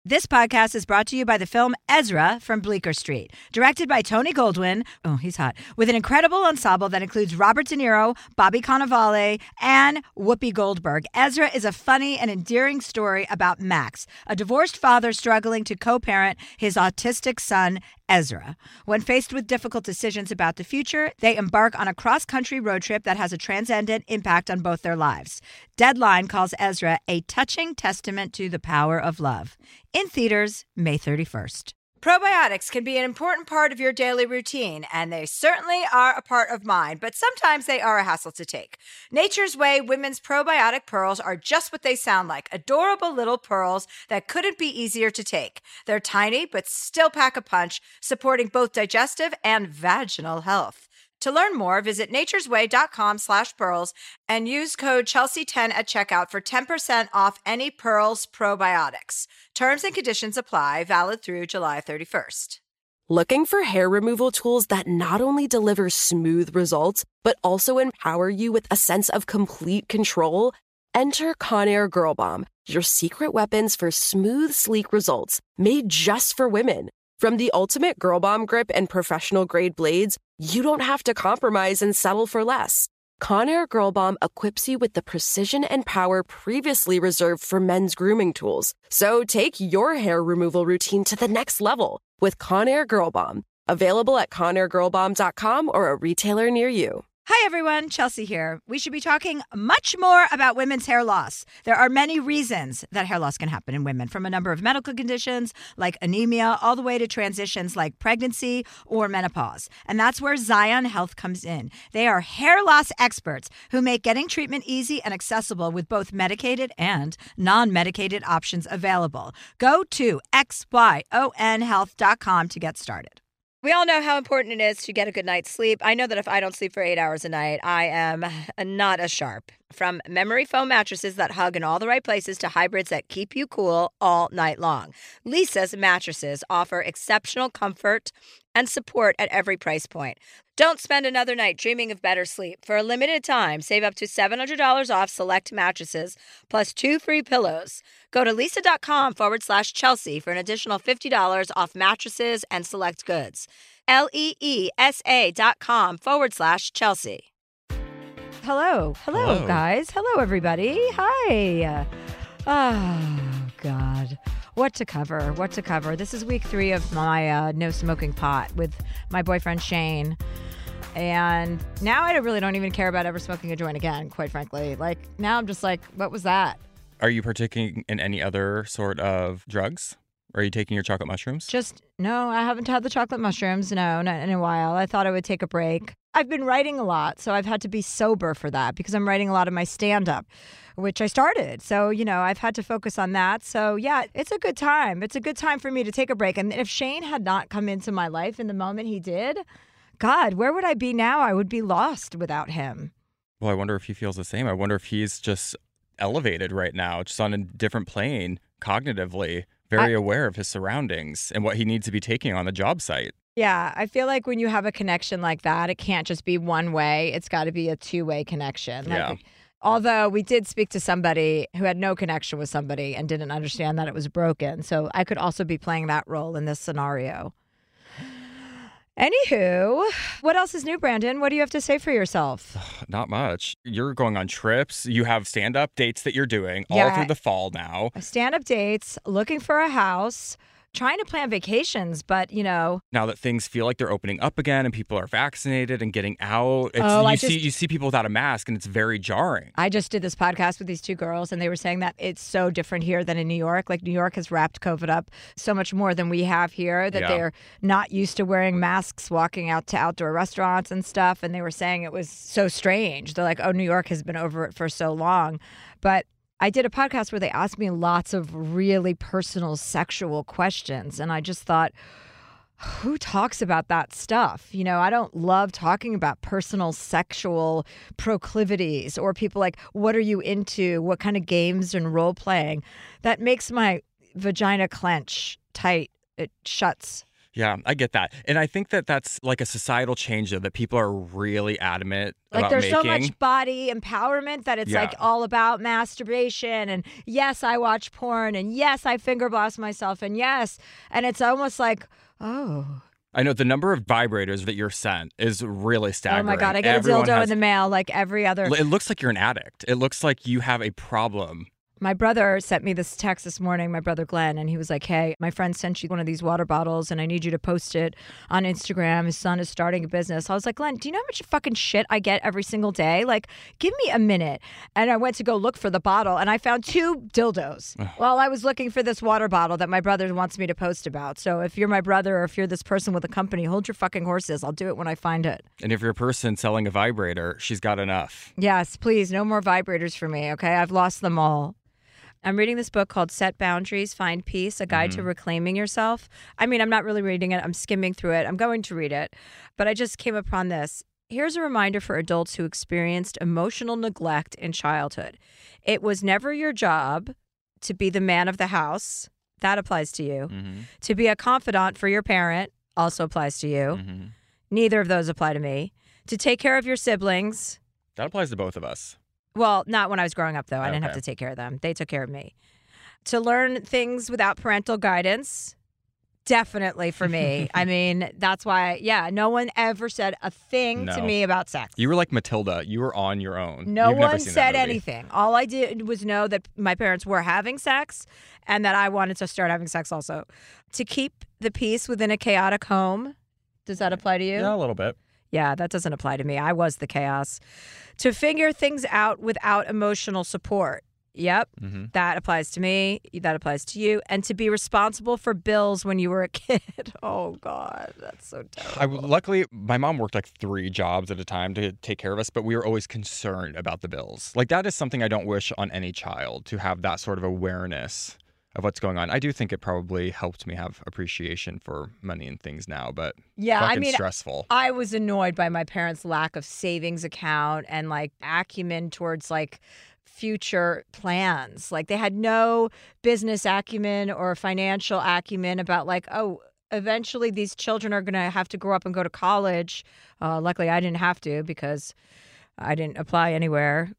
This podcast is brought to you by the film Ezra from Bleecker Street, directed by Tony Goldwyn, oh, he's hot, with an incredible ensemble that includes Robert De Niro, Bobby Cannavale, and Whoopi Goldberg. Ezra is a funny and endearing story about Max, a divorced father struggling to co-parent his autistic son, Ezra. When faced with difficult decisions about the future, they embark on a cross-country road trip that has a transcendent impact on both their lives. Deadline calls Ezra a touching testament to the power of love. In theaters, May 31st. Probiotics can be an important part of your daily routine, and they certainly are a part of mine, but sometimes they are a hassle to take. Nature's Way Women's Probiotic Pearls are just what they sound like, adorable little pearls that couldn't be easier to take. They're tiny, but still pack a punch, supporting both digestive and vaginal health. To learn more, visit naturesway.com/pearls and use code Chelsea10 at checkout for 10% off any Pearls probiotics. Terms and conditions apply, valid through July 31st. Looking for hair removal tools that not only deliver smooth results, but also empower you with a sense of complete control? Enter Conair Girl Bomb, your secret weapons for smooth, sleek results, made just for women. From the ultimate Girl Bomb grip and professional-grade blades, you don't have to compromise and settle for less. Conair Girl Bomb equips you with the precision and power previously reserved for men's grooming tools. So take your hair removal routine to the next level with Conair Girl Bomb. Available at ConairGirlBomb.com or a retailer near you. Hi everyone, Chelsea here. We should be talking much more about women's hair loss. There are many reasons that hair loss can happen in women, from a number of medical conditions like anemia all the way to transitions like pregnancy or menopause. And that's where Zion Health comes in. They are hair loss experts who make getting treatment easy and accessible with both medicated and non-medicated options available. Go to xyonhealth.com to get started. We all know how important it is to get a good night's sleep. I know that if I don't sleep for 8 hours a night, I am not as sharp. From memory foam mattresses that hug in all the right places to hybrids that keep you cool all night long, Lisa's mattresses offer exceptional comfort and support at every price point. Don't spend another night dreaming of better sleep. For a limited time, save up to $700 off select mattresses plus 2 free pillows. Go to lisa.com/Chelsea for an additional $50 off mattresses and select goods. LEESA.com/Chelsea. Hello, guys. Hello, everybody. Hi. Oh, God. What to cover? This is week 3 of my no smoking pot with my boyfriend, Shane. And now I really don't even care about ever smoking a joint again, quite frankly. Like, now I'm just like, what was that? Are you partaking in any other sort of drugs? Are you taking your chocolate mushrooms? No, I haven't had the chocolate mushrooms. No, not in a while. I thought I would take a break. I've been writing a lot, so I've had to be sober for that because I'm writing a lot of my stand-up, which I started. So, I've had to focus on that. So, yeah, it's a good time. It's a good time for me to take a break. And if Shane had not come into my life in the moment he did, God, where would I be now? I would be lost without him. Well, I wonder if he feels the same. I wonder if he's just elevated right now, just on a different plane cognitively, very aware of his surroundings and what he needs to be taking on the job site. Yeah, I feel like when you have a connection like that, it can't just be one way. It's got to be a two-way connection. Yeah. Although we did speak to somebody who had no connection with somebody and didn't understand that it was broken. So I could also be playing that role in this scenario. Anywho, what else is new, Brandon? What do you have to say for yourself? Not much. You're going on trips. You have stand-up dates that you're doing all through the fall now. Stand-up dates, looking for a house, trying to plan vacations, but, Now that things feel like they're opening up again and people are vaccinated and getting out, you see people without a mask and it's very jarring. I just did this podcast with these 2 girls and they were saying that it's so different here than in New York. Like, New York has wrapped COVID up so much more than we have here that they're not used to wearing masks, walking out to outdoor restaurants and stuff. And they were saying it was so strange. They're like, oh, New York has been over it for so long. But I did a podcast where they asked me lots of really personal sexual questions. And I just thought, who talks about that stuff? I don't love talking about personal sexual proclivities or people like, what are you into? What kind of games and role playing? That makes my vagina clench tight. It shuts. Yeah, I get that. And I think that that's like a societal change, though, that people are really adamant Like about there's making. so much body empowerment that it's like all about masturbation and yes, I watch porn and yes, I finger blast myself and yes. And it's almost like, oh. I know the number of vibrators that you're sent is really staggering. Oh my God, I get Everyone a dildo has- in the mail like every other. It looks like you're an addict. It looks like you have a problem. My brother sent me this text this morning, my brother Glenn, and he was like, hey, my friend sent you one of these water bottles and I need you to post it on Instagram. His son is starting a business. I was like, Glenn, do you know how much fucking shit I get every single day? Like, give me a minute. And I went to go look for the bottle and I found 2 dildos while I was looking for this water bottle that my brother wants me to post about. So if you're my brother or if you're this person with a company, hold your fucking horses. I'll do it when I find it. And if you're a person selling a vibrator, she's got enough. Yes, please, no more vibrators for me, okay? I've lost them all. I'm reading this book called Set Boundaries, Find Peace, A Guide to Reclaiming Yourself. I mean, I'm not really reading it. I'm skimming through it. I'm going to read it. But I just came upon this. Here's a reminder for adults who experienced emotional neglect in childhood. It was never your job to be the man of the house. That applies to you. To be a confidant for your parent also applies to you. Neither of those apply to me. To take care of your siblings. That applies to both of us. Well, not when I was growing up, though. I didn't have Okay. to take care of them. They took care of me. To learn things without parental guidance, definitely for me. I mean, that's why, no one ever said a thing to No. me about sex. You were like Matilda. You were on your own. No You've never one seen that said movie. anything. All I did was know that my parents were having sex and that I wanted to start having sex also. To keep the peace within a chaotic home. Does that apply to you? Yeah, a little bit. Yeah, that doesn't apply to me. I was the chaos. To figure things out without emotional support. Yep, that applies to me. That applies to you. And to be responsible for bills when you were a kid. Oh, God, that's so terrible. Luckily, my mom worked like 3 jobs at a time to take care of us, but we were always concerned about the bills. Like, that is something I don't wish on any child, to have that sort of awareness of what's going on. I do think it probably helped me have appreciation for money and things now, but fucking stressful. I was annoyed by my parents' lack of savings account and like acumen towards like future plans. Like they had no business acumen or financial acumen about like, oh, eventually these children are going to have to grow up and go to college. Luckily, I didn't have to because I didn't apply anywhere.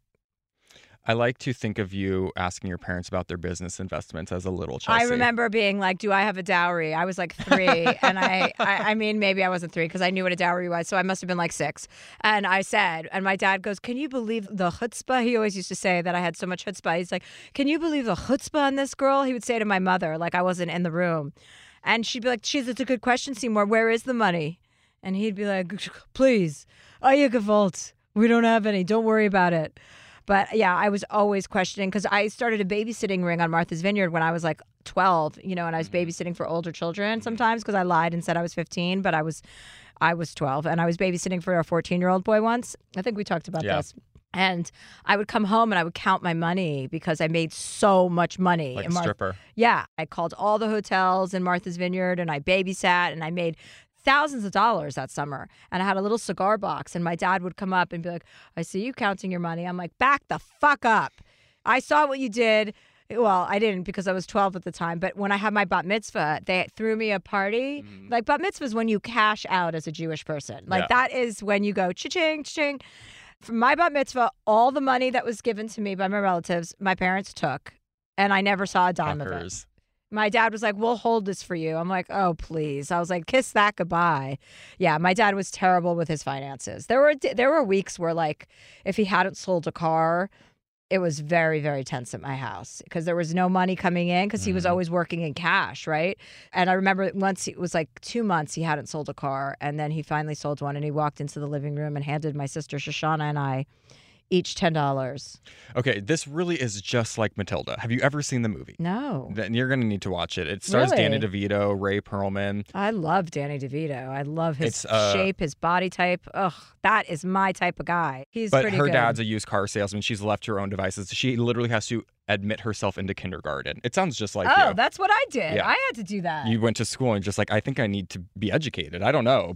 I like to think of you asking your parents about their business investments as a little Chelsea. I remember being like, do I have a dowry? I was like 3. And I mean, maybe I wasn't 3 because I knew what a dowry was. So I must have been like 6. And I said, and my dad goes, can you believe the chutzpah? He always used to say that I had so much chutzpah. He's like, can you believe the chutzpah on this girl? He would say to my mother, like I wasn't in the room. And she'd be like, geez, it's a good question, Seymour. Where is the money? And he'd be like, please, you gewollt. We don't have any. Don't worry about it. But yeah, I was always questioning because I started a babysitting ring on Martha's Vineyard when I was like 12, and I was babysitting for older children sometimes because I lied and said I was 15, but I was 12, and I was babysitting for a 14-year-old boy once. I think we talked about this. And I would come home and I would count my money because I made so much money. Like a stripper. Yeah. I called all the hotels in Martha's Vineyard and I babysat and I made thousands of dollars that summer. And I had a little cigar box and my dad would come up and be like, I see you counting your money. I'm like, back the fuck up. I saw what you did. Well, I didn't because I was 12 at the time. But when I had my bat mitzvah, they threw me a party. Like bat mitzvah is when you cash out as a Jewish person. Like that is when you go cha-ching, cha-ching. For my bat mitzvah, all the money that was given to me by my relatives, my parents took. And I never saw a dime of it. My dad was like, we'll hold this for you. I'm like, oh, please. I was like, kiss that goodbye. Yeah, my dad was terrible with his finances. There were weeks where, like, if he hadn't sold a car, it was very, very tense at my house because there was no money coming in because he was always working in cash, right? And I remember once it was like 2 months he hadn't sold a car, and then he finally sold one, and he walked into the living room and handed my sister Shoshana and I each $10. Okay, this really is just like Matilda. Have you ever seen the movie? No. Then you're going to need to watch it. It stars Really? Danny DeVito, Ray Perlman. I love Danny DeVito. I love his shape, his body type. Ugh, that is my type of guy. He's But pretty her good. dad's a used car salesman. She's left her own devices. She literally has to admit herself into kindergarten. It sounds just like you. Oh, that's what I did. Yeah. I had to do that. You went to school and just like, I think I need to be educated. I don't know, but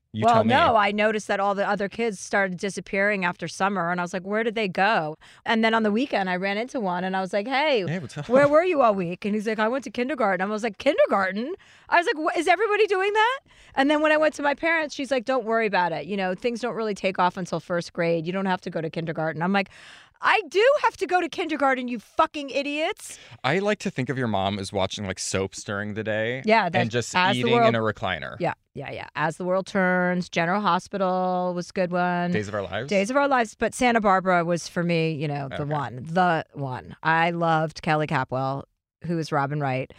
You well, tell me. no, I noticed that all the other kids started disappearing after summer, and I was like, where did they go? And then on the weekend, I ran into one, and I was like, hey, What's up? where were you all week? And he's like, I went to kindergarten. I was like, kindergarten? I was like, what, is everybody doing that? And then when I went to my parents, she's like, don't worry about it. You know, things don't really take off until first grade. You don't have to go to kindergarten. I'm like, I do have to go to kindergarten, you fucking idiots. I like to think of your mom as watching like soaps during the day. Yeah, and just as the eating world- in a recliner. Yeah. As the World Turns, General Hospital was a good one. Days of Our Lives. Days of Our Lives, but Santa Barbara was for me, you know, the Okay. one. I loved Kelly Capwell, who is Robin Wright.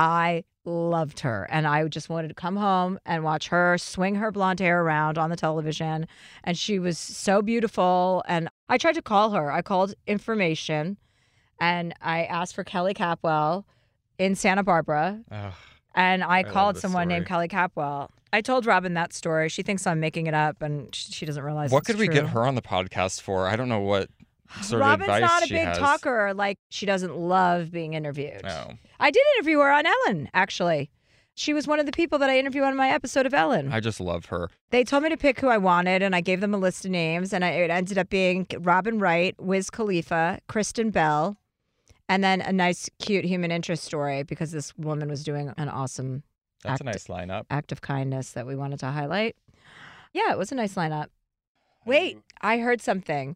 I loved her, and I just wanted to come home and watch her swing her blonde hair around on the television, and she was so beautiful. And I tried to call her. I called information, and I asked for Kelly Capwell in Santa Barbara. Ugh. And I love called this someone named story. Kelly Capwell. I told Robin that story. She thinks I'm making it up, and she doesn't realize What it's could we true. get her on the podcast for? I don't know what sort Robin's of advice not a she big has. talker. Like, she doesn't love being interviewed. No. I did interview her on Ellen, actually. She was one of the people that I interviewed on my episode of Ellen. I just love her. They told me to pick who I wanted, and I gave them a list of names, and it ended up being Robin Wright, Wiz Khalifa, Kristen Bell, and then a nice, cute human interest story because this woman was doing an awesome That's a nice lineup. act of kindness that we wanted to highlight. Yeah, it was a nice lineup. Wait, I heard something.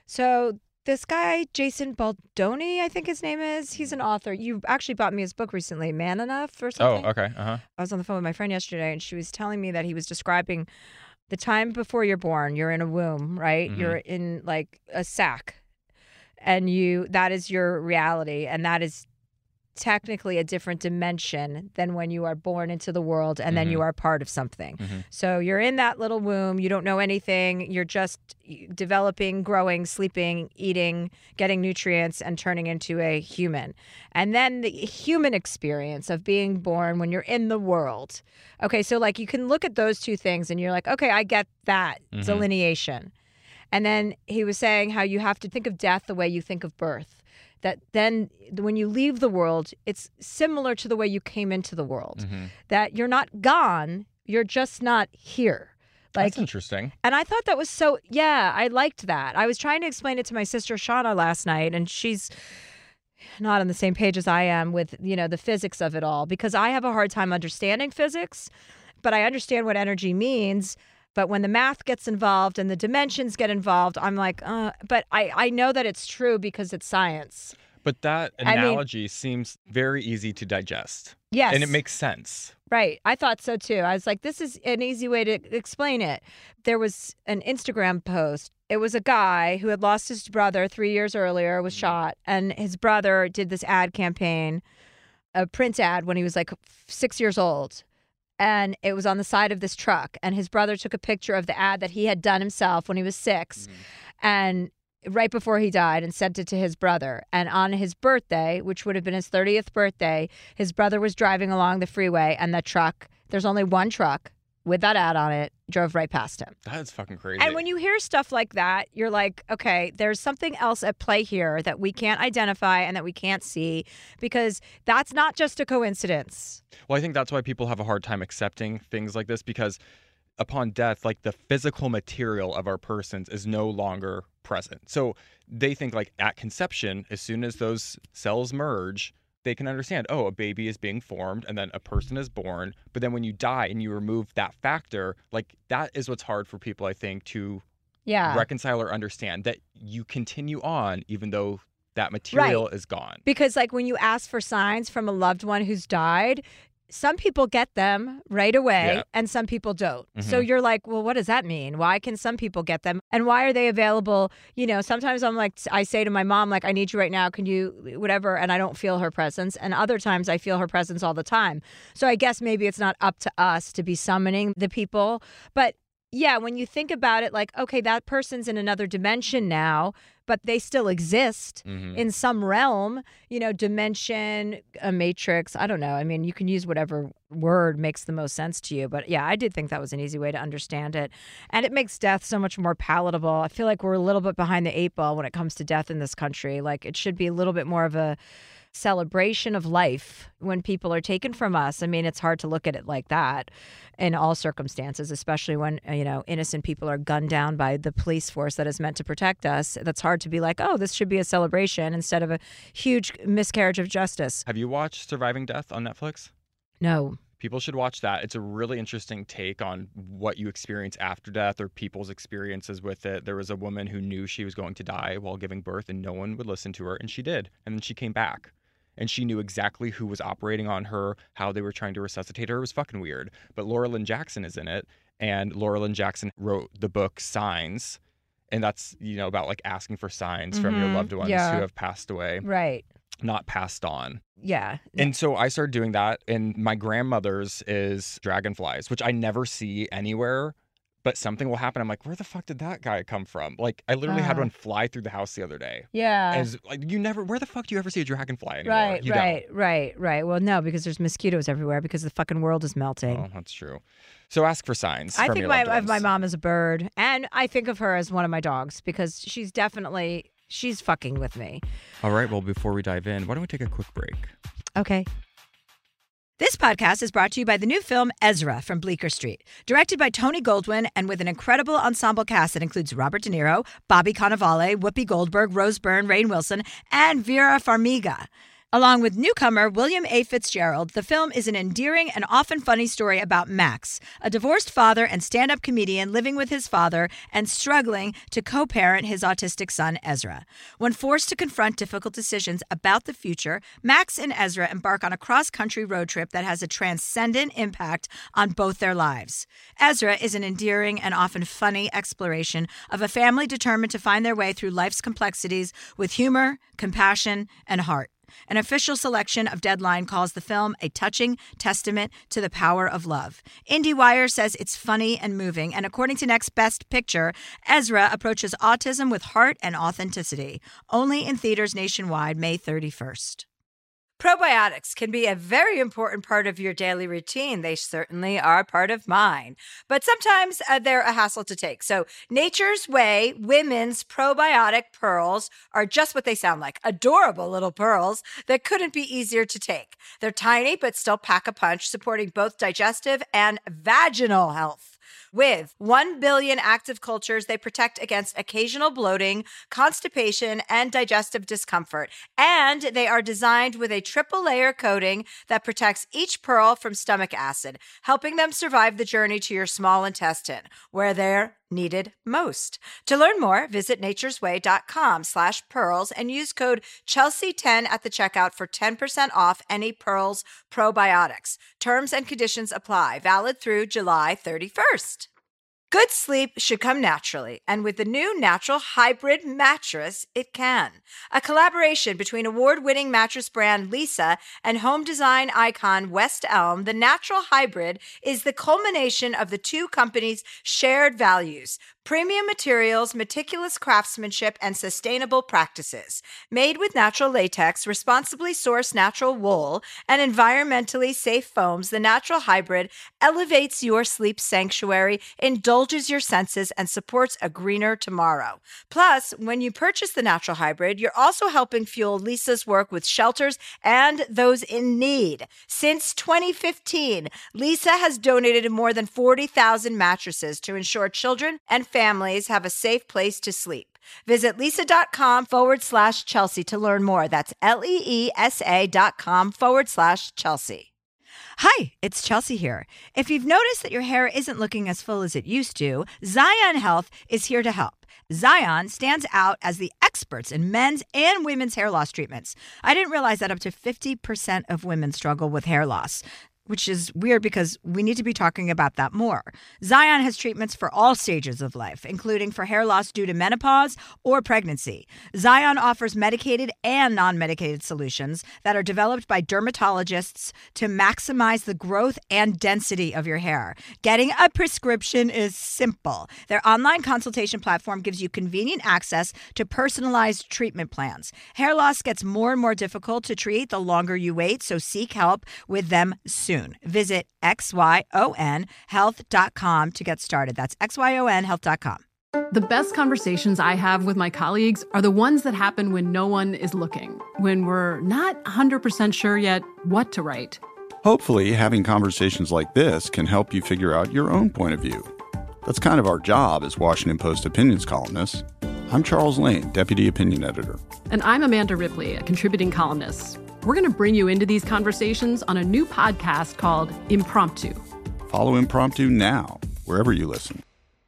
So this guy, Jason Baldoni, I think his name is, he's an author. You actually bought me his book recently, Man Enough or Oh, something. okay. Uh-huh. I was on the phone with my friend yesterday, and she was telling me that he was describing the time before you're born. You're in a womb, right? Mhm. You're in like a sack, and that is your reality, and that is technically a different dimension than when you are born into the world and then you are part of something. So you're in that little womb, you don't know anything, you're just developing, growing, sleeping, eating, getting nutrients, and turning into a human. And then the human experience of being born when you're in the world. Okay, so like you can look at those two things and you're like, okay, I get that delineation. And then he was saying how you have to think of death the way you think of birth. That then when you leave the world, it's similar to the way you came into the world. That you're not gone, you're just not here. Like, That's interesting. and I thought that was so, yeah, I liked that. I was trying to explain it to my sister Shauna last night, and she's not on the same page as I am with, you know, the physics of it all, because I have a hard time understanding physics, but I understand what energy means. But when the math gets involved and the dimensions get involved, I'm like, but I know that it's true because it's science. But that I mean- analogy seems very easy to digest. Yes. And it makes sense. Right. I thought so too. I was like, this is an easy way to explain it. There was an Instagram post. It was a guy who had lost his brother 3 years earlier, was shot, and his brother did this ad campaign, a print ad when he was like 6 years old. And it was on the side of this truck. And his brother took a picture of the ad that he had done himself when he was 6. And right before he died, and sent it to his brother. And on his birthday, which would have been his 30th birthday, his brother was driving along the freeway, and the truck, there's only one truck with that ad on it, drove right past him. That's fucking crazy. And when you hear stuff like that, you're like, okay, there's something else at play here that we can't identify and that we can't see, because that's not just a coincidence. Well, I think that's why people have a hard time accepting things like this, because upon death, like the physical material of our persons is no longer present. So they think like at conception, as soon as those cells merge, they can understand, oh, a baby is being formed and then a person is born. But then when you die and you remove that factor, like that is what's hard for people, I think, to reconcile or understand, that you continue on even though that material is gone. Because like when you ask for signs from a loved one who's died, some people get them right away and some people don't. So you're like, well, what does that mean? Why can some people get them? And why are they available? You know, sometimes I'm like, I say to my mom, like, I need you right now. Can you, whatever? And I don't feel her presence. And other times I feel her presence all the time. So I guess maybe it's not up to us to be summoning the people. But yeah, when you think about it, like, okay, that person's in another dimension now, but they still exist in some realm, you know, dimension, a matrix. I don't know. I mean, you can use whatever word makes the most sense to you. But yeah, I did think that was an easy way to understand it. And it makes death so much more palatable. I feel like we're a little bit behind the 8 ball when it comes to death in this country. Like, it should be a little bit more of a celebration of life when people are taken from us. I mean, it's hard to look at it like that in all circumstances, especially when, innocent people are gunned down by the police force that is meant to protect us. That's hard to be like, oh, this should be a celebration instead of a huge miscarriage of justice. Have you watched Surviving Death on Netflix? No. People should watch that. It's a really interesting take on what you experience after death or people's experiences with it. There was a woman who knew she was going to die while giving birth and no one would listen to her, and she did. And then she came back. And she knew exactly who was operating on her, how they were trying to resuscitate her. It was fucking weird. But Laura Lynn Jackson is in it. And Laura Lynn Jackson wrote the book Signs. And that's, about like asking for signs from your loved ones who have passed away. Right. Not passed on. Yeah. And so I started doing that. And my grandmother's is dragonflies, which I never see anywhere. But something will happen. I'm like, where the fuck did that guy come from? Like, I literally had one fly through the house the other day. Yeah. And like, where the fuck do you ever see a dragonfly anymore? Right. Well, no, because there's mosquitoes everywhere because the fucking world is melting. Oh, that's true. So ask for signs. I from think your loved of ones. my mom as a bird, and I think of her as one of my dogs because she's fucking with me. All right. Well, before we dive in, why don't we take a quick break? Okay. This podcast is brought to you by the new film Ezra from Bleecker Street, directed by Tony Goldwyn and with an incredible ensemble cast that includes Robert De Niro, Bobby Cannavale, Whoopi Goldberg, Rose Byrne, Rainn Wilson, and Vera Farmiga. Along with newcomer William A. Fitzgerald, the film is an endearing and often funny story about Max, a divorced father and stand-up comedian living with his father and struggling to co-parent his autistic son, Ezra. When forced to confront difficult decisions about the future, Max and Ezra embark on a cross-country road trip that has a transcendent impact on both their lives. Ezra is an endearing and often funny exploration of a family determined to find their way through life's complexities with humor, compassion, and heart. An official selection of Deadline calls the film a touching testament to the power of love. IndieWire says it's funny and moving, and according to Next Best Picture, Ezra approaches autism with heart and authenticity. Only in theaters nationwide, May 31st. Probiotics can be a very important part of your daily routine. They certainly are part of mine. But sometimes they're a hassle to take. So Nature's Way Women's Probiotic Pearls are just what they sound like. Adorable little pearls that couldn't be easier to take. They're tiny but still pack a punch, supporting both digestive and vaginal health. With 1 billion active cultures, they protect against occasional bloating, constipation, and digestive discomfort. And they are designed with a triple-layer coating that protects each pearl from stomach acid, helping them survive the journey to your small intestine, where they're needed most. To learn more, visit naturesway.com/pearls and use code Chelsea10 at the checkout for 10% off any Pearls probiotics. Terms and conditions apply. Valid through July 31st. Good sleep should come naturally, and with the new Natural Hybrid mattress, it can. A collaboration between award-winning mattress brand Leesa and home design icon West Elm, the Natural Hybrid is the culmination of the two companies' shared values: premium materials, meticulous craftsmanship, and sustainable practices. Made with natural latex, responsibly sourced natural wool, and environmentally safe foams, the Natural Hybrid elevates your sleep sanctuary, indulges your senses, and supports a greener tomorrow. Plus, when you purchase the Natural Hybrid, you're also helping fuel Leesa's work with shelters and those in need. Since 2015, Leesa has donated more than 40,000 mattresses to ensure children and families have a safe place to sleep. Visit leesa.com/Chelsea to learn more. That's LEESA.com/Chelsea. Hi, it's Chelsea here. If you've noticed that your hair isn't looking as full as it used to, Zion Health is here to help. Zion stands out as the experts in men's and women's hair loss treatments. I didn't realize that up to 50% of women struggle with hair loss, which is weird because we need to be talking about that more. Zion has treatments for all stages of life, including for hair loss due to menopause or pregnancy. Zion offers medicated and non-medicated solutions that are developed by dermatologists to maximize the growth and density of your hair. Getting a prescription is simple. Their online consultation platform gives you convenient access to personalized treatment plans. Hair loss gets more and more difficult to treat the longer you wait, so seek help with them soon. Visit XYONhealth.com to get started. That's XYONhealth.com. The best conversations I have with my colleagues are the ones that happen when no one is looking, when we're not 100% sure yet what to write. Hopefully, having conversations like this can help you figure out your own point of view. That's kind of our job as Washington Post opinions columnists. I'm Charles Lane, Deputy Opinion Editor. And I'm Amanda Ripley, a contributing columnist. We're going to bring you into these conversations on a new podcast called Impromptu. Follow Impromptu now, wherever you listen.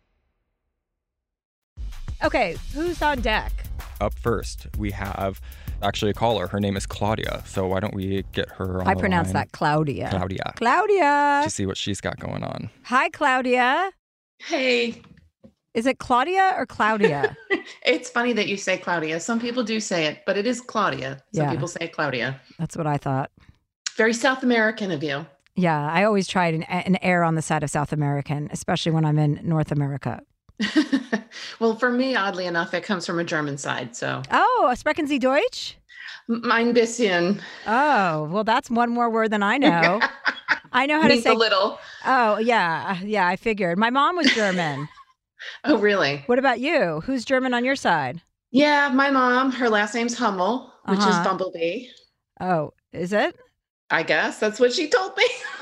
Okay, who's on deck? Up first, we have actually a caller. Her name is Claudia. So why don't we get her on I the pronounce line? that Claudia. Claudia. Claudia. To see what she's got going on. Hi, Claudia. Hey. Is it Claudia or Claudia? It's funny that you say Claudia. Some people do say it, but it is Claudia. Some people say Claudia. That's what I thought. Very South American of you. Yeah, I always try an err on the side of South American, especially when I'm in North America. Well, for me, oddly enough, it comes from a German side. So. Oh, sprechen Sie Deutsch? Mein bisschen. Oh, well, that's one more word than I know. I know how to say a little. Oh, yeah. Yeah, I figured. My mom was German. Oh, really? What about you? Who's German on your side? Yeah, my mom, her last name's Hummel, which is Bumblebee. Oh, is it? I guess that's what she told me.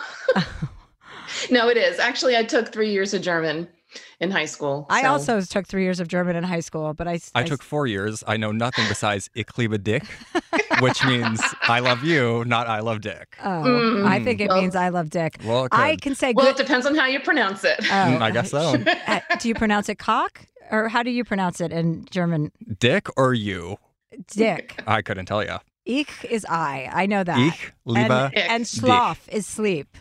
No, it is. Actually, I took 3 years of German in high school. I also took 3 years of German in high school, but I took 4 years. I know nothing besides Ich liebe dich, which means I love you, not I love Dick. Oh, I think it means I love Dick. Well, I can say Well, it depends on how you pronounce it. Oh. I guess so. Do you pronounce it cock? Or how do you pronounce it in German? Dick or you? Dick. I couldn't tell you. Ich is I know that. Ich liebe and Schlaf is sleep.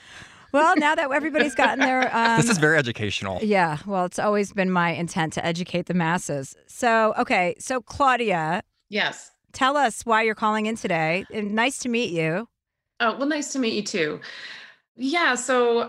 Well, now that everybody's gotten their... this is very educational. Yeah, well, it's always been my intent to educate the masses. So, okay, so Claudia. Yes. Tell us why you're calling in today. Nice to meet you. Oh, well, nice to meet you too. Yeah, so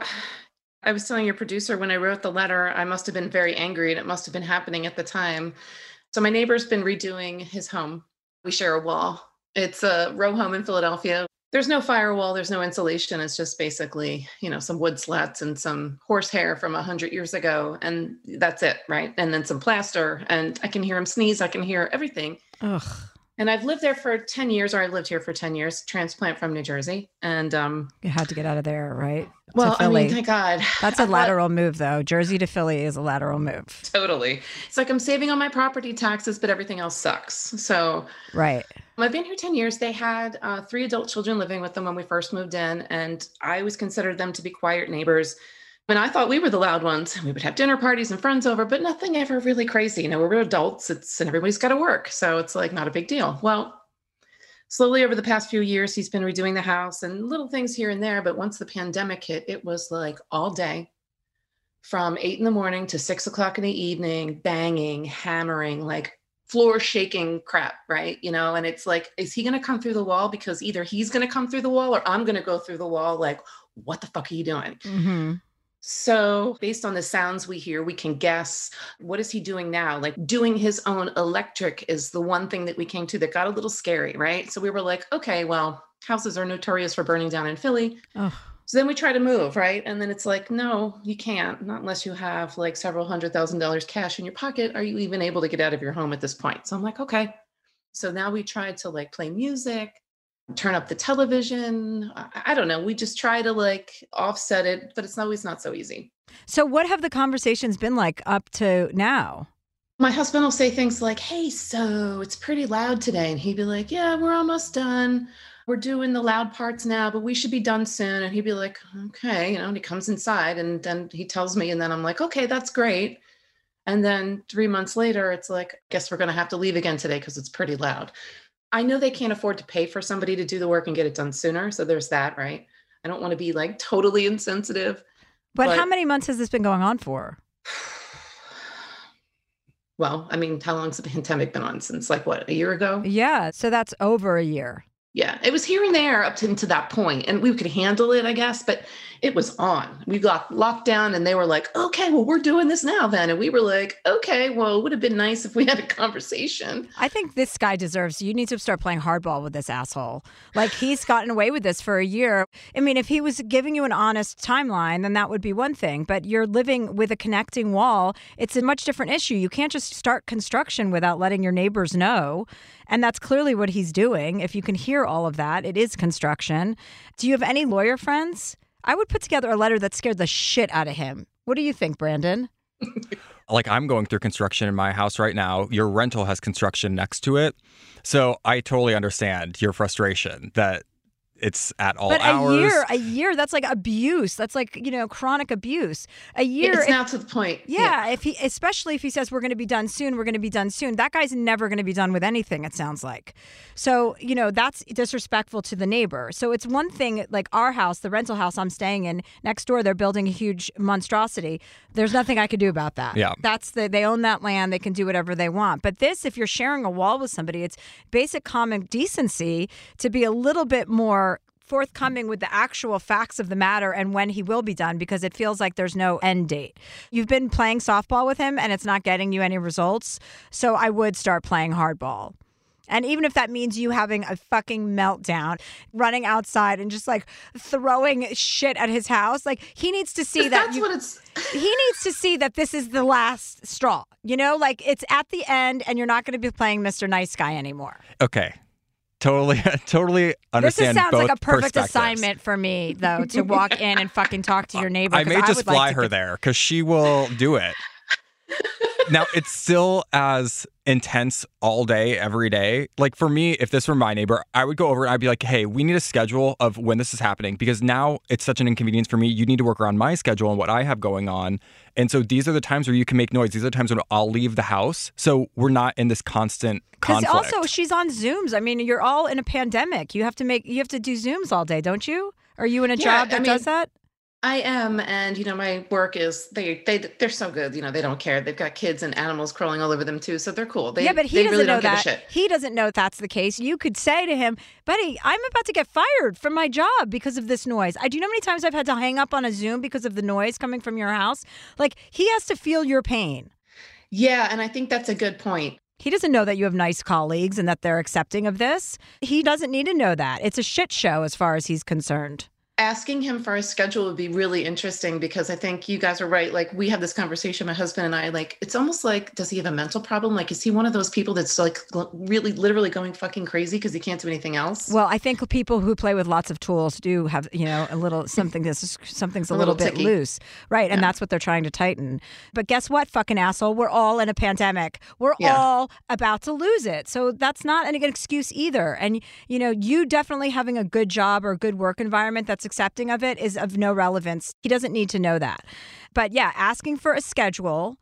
I was telling your producer when I wrote the letter, I must have been very angry and it must have been happening at the time. So my neighbor's been redoing his home. We share a wall. It's a row home in Philadelphia. There's no firewall. There's no insulation. It's just basically, some wood slats and some horsehair from 100 years ago. And that's it, right? And then some plaster. And I can hear him sneeze. I can hear everything. Ugh. And I've lived there for 10 years, or I lived here for 10 years, transplant from New Jersey. And you had to get out of there, right? Well, I mean, thank God. That's a lateral move, though. Jersey to Philly is a lateral move. Totally. It's like I'm saving on my property taxes, but everything else sucks. So right. I've been here 10 years. They had 3 adult children living with them when we first moved in. And I always considered them to be quiet neighbors. And I thought we were the loud ones. We would have dinner parties and friends over, but nothing ever really crazy. We're adults. And everybody's got to work. So it's like not a big deal. Well, slowly over the past few years, he's been redoing the house and little things here and there. But once the pandemic hit, it was like all day from 8 a.m. to 6 o'clock in the evening, banging, hammering, like floor shaking crap, right? And it's like, is he going to come through the wall? Because either he's going to come through the wall or I'm going to go through the wall. Like, what the fuck are you doing? Mm-hmm. So based on the sounds we hear, we can guess, what is he doing now? Like doing his own electric is the one thing that we came to that got a little scary, right? So we were like, okay, well, houses are notorious for burning down in Philly. Oh. So then we try to move, right? And then it's like, no, you can't, not unless you have like several $100,000 cash in your pocket. Are you even able to get out of your home at this point? So I'm like, okay. So now we tried to like play music, turn up the television. I don't know. We just try to like offset it, but it's always not so easy. So what have the conversations been like up to now? My husband will say things like, hey, so it's pretty loud today. And he'd be like, yeah, we're almost done. We're doing the loud parts now, but we should be done soon. And he'd be like, okay, and he comes inside and then he tells me, and then I'm like, okay, that's great. And then 3 months later, it's like, guess we're going to have to leave again today because it's pretty loud. I know they can't afford to pay for somebody to do the work and get it done sooner. So there's that, right? I don't want to be like totally insensitive. But how many months has this been going on for? Well, I mean, how long's the pandemic been on? Since like what, a year ago? Yeah. So that's over a year. Yeah, it was here and there up to that point, and we could handle it, I guess, but it was on. We got locked down and they were like, okay, well, we're doing this now then. And we were like, okay, well, it would have been nice if we had a conversation. I think this guy you need to start playing hardball with this asshole. Like, he's gotten away with this for a year. I mean, if he was giving you an honest timeline, then that would be one thing, but you're living with a connecting wall. It's a much different issue. You can't just start construction without letting your neighbors know. And that's clearly what he's doing. If you can hear all of that, it is construction. Do you have any lawyer friends? I would put together a letter that scared the shit out of him. What do you think, Brandon? Like, I'm going through construction in my house right now. Your rental has construction next to it. So I totally understand your frustration that it's at all hours. But a year, that's like abuse. That's like, chronic abuse. A year. It's now to the point. Yeah, especially if he says we're going to be done soon, that guy's never going to be done with anything, it sounds like. So, that's disrespectful to the neighbor. So it's one thing, like our house, the rental house I'm staying in, next door, they're building a huge monstrosity. There's nothing I could do about that. Yeah. They own that land. They can do whatever they want. But this, if you're sharing a wall with somebody, it's basic common decency to be a little bit more forthcoming with the actual facts of the matter and when he will be done, because it feels like there's no end date. You've been playing softball with him and it's not getting you any results. So I would start playing hardball. And even if that means you having a fucking meltdown, running outside and just like throwing shit at his house, like he needs to see that. He needs to see that this is the last straw. Like it's at the end and you're not going to be playing Mr. Nice Guy anymore. Okay. Totally understand. This sounds like a perfect perspectives. Assignment for me, though, to walk in and fucking talk to your neighbor. I may just fly her there because she will do it. Now, it's still as intense all day, every day. Like for me, if this were my neighbor, I would go over and I'd be like, hey, we need a schedule of when this is happening because now it's such an inconvenience for me. You need to work around my schedule and what I have going on. And so these are the times where you can make noise. These are the times when I'll leave the house. So we're not in this constant conflict. Because also she's on Zooms. I mean, you're all in a pandemic. You have to do Zooms all day, don't you? Are you in a job that does that? I am, and my work is they're so good. They don't care. They've got kids and animals crawling all over them too, so they're cool. But he doesn't know that. He doesn't know that's the case. You could say to him, "Buddy, I'm about to get fired from my job because of this noise." Do you know how many times I've had to hang up on a Zoom because of the noise coming from your house? Like he has to feel your pain. Yeah, and I think that's a good point. He doesn't know that you have nice colleagues and that they're accepting of this. He doesn't need to know that. It's a shit show as far as he's concerned. Asking him for a schedule would be really interesting because I think you guys are right. Like we have this conversation, my husband and I, like, it's almost like, does he have a mental problem? Like, is he one of those people that's like really literally going fucking crazy because he can't do anything else? Well, I think people who play with lots of tools do have, a little something's a little bit loose. Right. And that's what they're trying to tighten. But guess what, fucking asshole? We're all in a pandemic. We're all about to lose it. So that's not an excuse either. And, you definitely having a good job or a good work environment that's accepting of it is of no relevance. He doesn't need to know that. But yeah, asking for a schedule.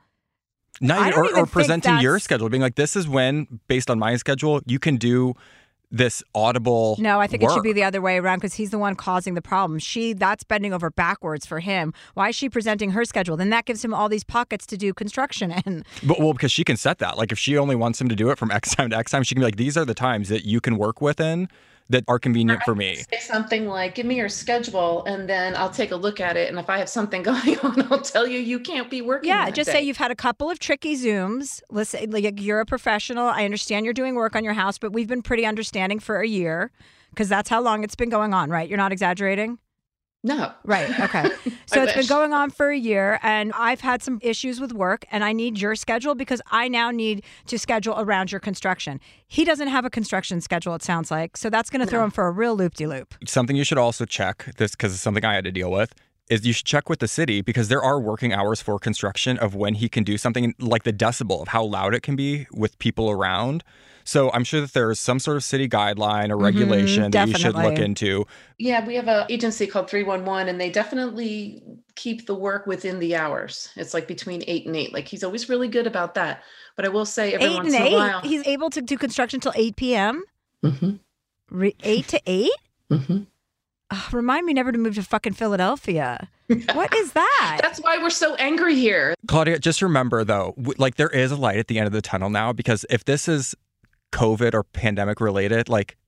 Or presenting your schedule, being like, this is when, based on my schedule, you can do this audible No, I think work. It should be the other way around because he's the one causing the problem. That's bending over backwards for him. Why is she presenting her schedule? Then that gives him all these pockets to do construction in. Because she can set that. Like if she only wants him to do it from X time to X time, she can be like, these are the times that you can work within that are convenient for me. Say something like, give me your schedule and then I'll take a look at it. And if I have something going on, I'll tell you can't be working. Yeah, just say you've had a couple of tricky Zooms. Let's say like, you're a professional. I understand you're doing work on your house, but we've been pretty understanding for a year because that's how long it's been going on, right? You're not exaggerating? No. Right. Okay. So it's been going on for a year and I've had some issues with work and I need your schedule because I now need to schedule around your construction. He doesn't have a construction schedule, it sounds like. So that's going to throw him for a real loop-de-loop. Something you should also check, this because it's something I had to deal with, is you should check with the city because there are working hours for construction of when he can do something, like the decibel of how loud it can be with people around. So I'm sure that there's some sort of city guideline or regulation that you should look into. Yeah, we have an agency called 311 and they definitely keep the work within the hours. It's like between 8 and 8. Like he's always really good about that. But I will say every once in a while. He's able to do construction till 8 p.m.? Mm-hmm. 8 to 8? Mm-hmm. Remind me never to move to fucking Philadelphia. What is that? That's why we're so angry here. Claudia, just remember though, like there is a light at the end of the tunnel now because if this is COVID or pandemic related, like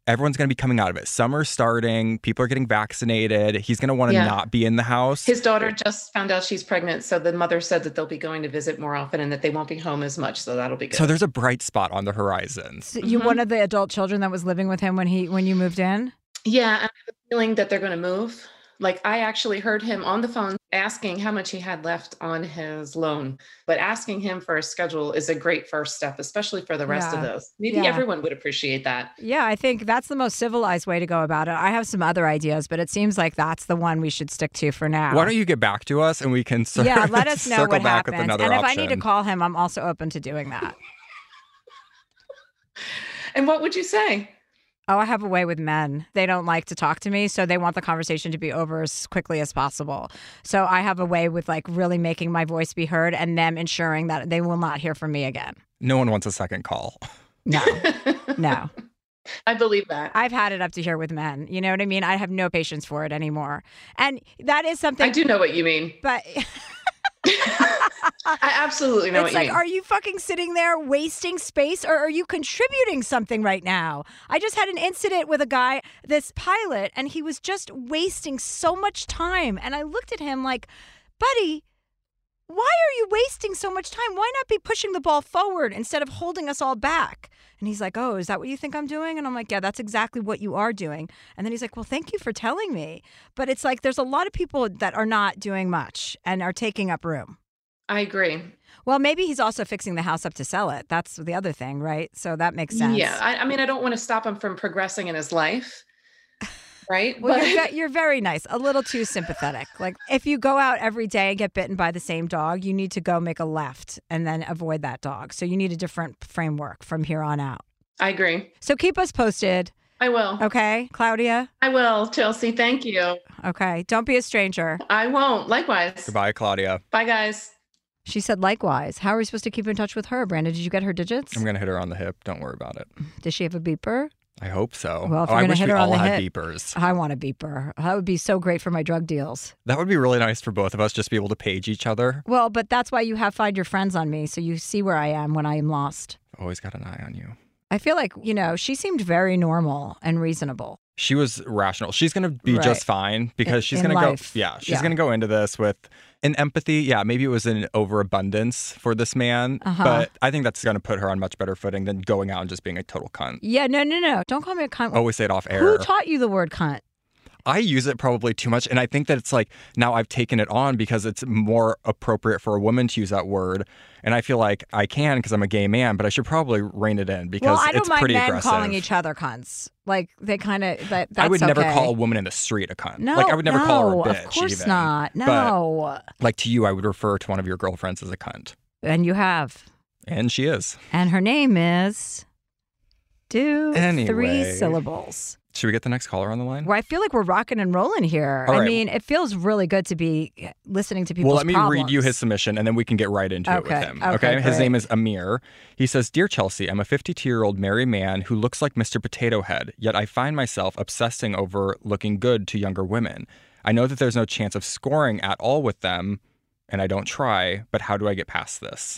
everyone's going to be coming out of it. Summer's starting. People are getting vaccinated. He's going to want to not be in the house. His daughter just found out she's pregnant. So the mother said that they'll be going to visit more often and that they won't be home as much. So that'll be good. So there's a bright spot on the horizon. So you one of the adult children that was living with him when you moved in? Yeah. I have a feeling that they're going to move. Like, I actually heard him on the phone asking how much he had left on his loan, but asking him for a schedule is a great first step, especially for the rest of those. Maybe everyone would appreciate that. Yeah, I think that's the most civilized way to go about it. I have some other ideas, but it seems like that's the one we should stick to for now. Why don't you get back to us and we can let us know what happens. And if option. I need to call him, I'm also open to doing that. And what would you say? Oh, I have a way with men. They don't like to talk to me, so they want the conversation to be over as quickly as possible. So I have a way with like really making my voice be heard and them ensuring that they will not hear from me again. No one wants a second call. No, no. I believe that. I've had it up to here with men. You know what I mean? I have no patience for it anymore. And that is something. I do know what you mean. But I absolutely know what you mean. Are you fucking sitting there wasting space or are you contributing something right now? I just had an incident with a guy, this pilot, and he was just wasting so much time. And I looked at him like, buddy, why are you wasting so much time? Why not be pushing the ball forward instead of holding us all back? And he's like, oh, is that what you think I'm doing? And I'm like, yeah, that's exactly what you are doing. And then he's like, well, thank you for telling me. But it's like there's a lot of people that are not doing much and are taking up room. I agree. Well, maybe he's also fixing the house up to sell it. That's the other thing, right? So that makes sense. Yeah. I mean, I don't want to stop him from progressing in his life. Right? Well, you're very nice. A little too sympathetic. Like if you go out every day and get bitten by the same dog, you need to go make a left and then avoid that dog. So you need a different framework from here on out. I agree. So keep us posted. I will. Okay, Claudia? I will, Chelsea. Thank you. Okay. Don't be a stranger. I won't. Likewise. Goodbye, Claudia. Bye, guys. She said likewise. How are we supposed to keep in touch with her, Brandon? Did you get her digits? I'm going to hit her on the hip. Don't worry about it. Does she have a beeper? I hope so. Well, if you're going to hit her on the hip. I wish we all had beepers. I want a beeper. That would be so great for my drug deals. That would be really nice for both of us, just be able to page each other. Well, but that's why you have Find Your Friends on me, so you see where I am when I am lost. Always got an eye on you. I feel like, she seemed very normal and reasonable. She was rational. She's going to be just fine because she's going to go. Yeah, she's going to go into this with an empathy. Yeah, maybe it was an overabundance for this man, but I think that's going to put her on much better footing than going out and just being a total cunt. Yeah, no. Don't call me a cunt. Always say it off air. Who taught you the word cunt? I use it probably too much. And I think that it's like now I've taken it on because it's more appropriate for a woman to use that word. And I feel like I can because I'm a gay man, but I should probably rein it in because it's pretty aggressive. I don't mind men calling each other cunts. Like they kind of, that's I would never okay. call a woman in the street a cunt. No, like I would never call her a bitch. Of course even. not. No. But, like to you, I would refer to one of your girlfriends as a cunt. And you have. And she is. And her name is... Anyway. 3 syllables. Should we get the next caller on the line? Well, I feel like we're rocking and rolling here. All right. I mean, it feels really good to be listening to people's problems. Well, let me read you his submission, and then we can get right into it with him. Okay? His name is Amir. He says, Dear Chelsea, I'm a 52-year-old married man who looks like Mr. Potato Head, yet I find myself obsessing over looking good to younger women. I know that there's no chance of scoring at all with them, and I don't try, but how do I get past this?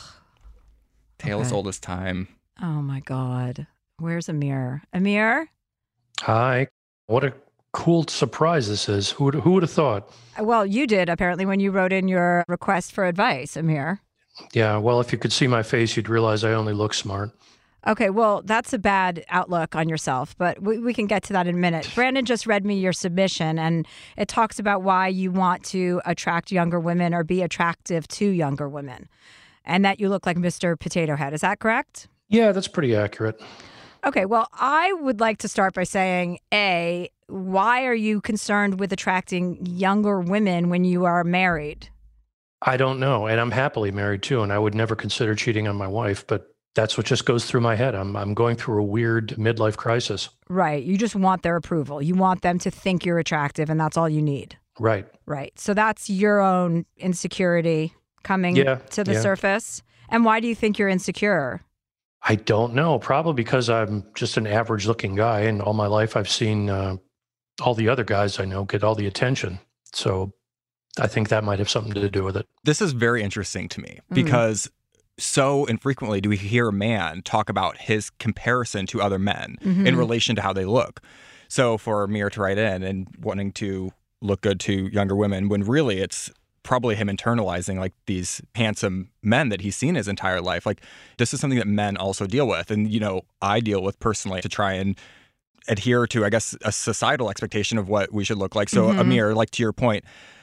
Tale as old as time. Oh, my God. Where's Amir? Amir? Hi. What a cool surprise this is. Who would have thought? Well, you did, apparently, when you wrote in your request for advice, Amir. Yeah, well, if you could see my face, you'd realize I only look smart. Okay, well, that's a bad outlook on yourself, but we can get to that in a minute. Brandon just read me your submission, and it talks about why you want to attract younger women or be attractive to younger women, and that you look like Mr. Potato Head. Is that correct? Yeah, that's pretty accurate. Okay, well, I would like to start by saying, A, why are you concerned with attracting younger women when you are married? I don't know, and I'm happily married too, and I would never consider cheating on my wife, but that's what just goes through my head. I'm going through a weird midlife crisis. Right, you just want their approval. You want them to think you're attractive, and that's all you need. Right. Right, so that's your own insecurity coming to the surface. And why do you think you're insecure? I don't know. Probably because I'm just an average-looking guy, and all my life I've seen all the other guys I know get all the attention. So I think that might have something to do with it. This is very interesting to me because so infrequently do we hear a man talk about his comparison to other men in relation to how they look. So for Amir to write in and wanting to look good to younger women, when really it's probably him internalizing like these handsome men that he's seen his entire life. Like, this is something that men also deal with. And, you know, I deal with personally to try and adhere to, I guess, a societal expectation of what we should look like. So Amir, like to your point,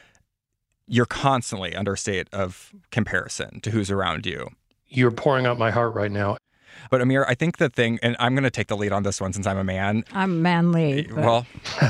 you're constantly under a state of comparison to who's around you. You're pouring out my heart right now. But Amir, I think the thing, and I'm going to take the lead on this one since I'm a man. I'm manly. Well,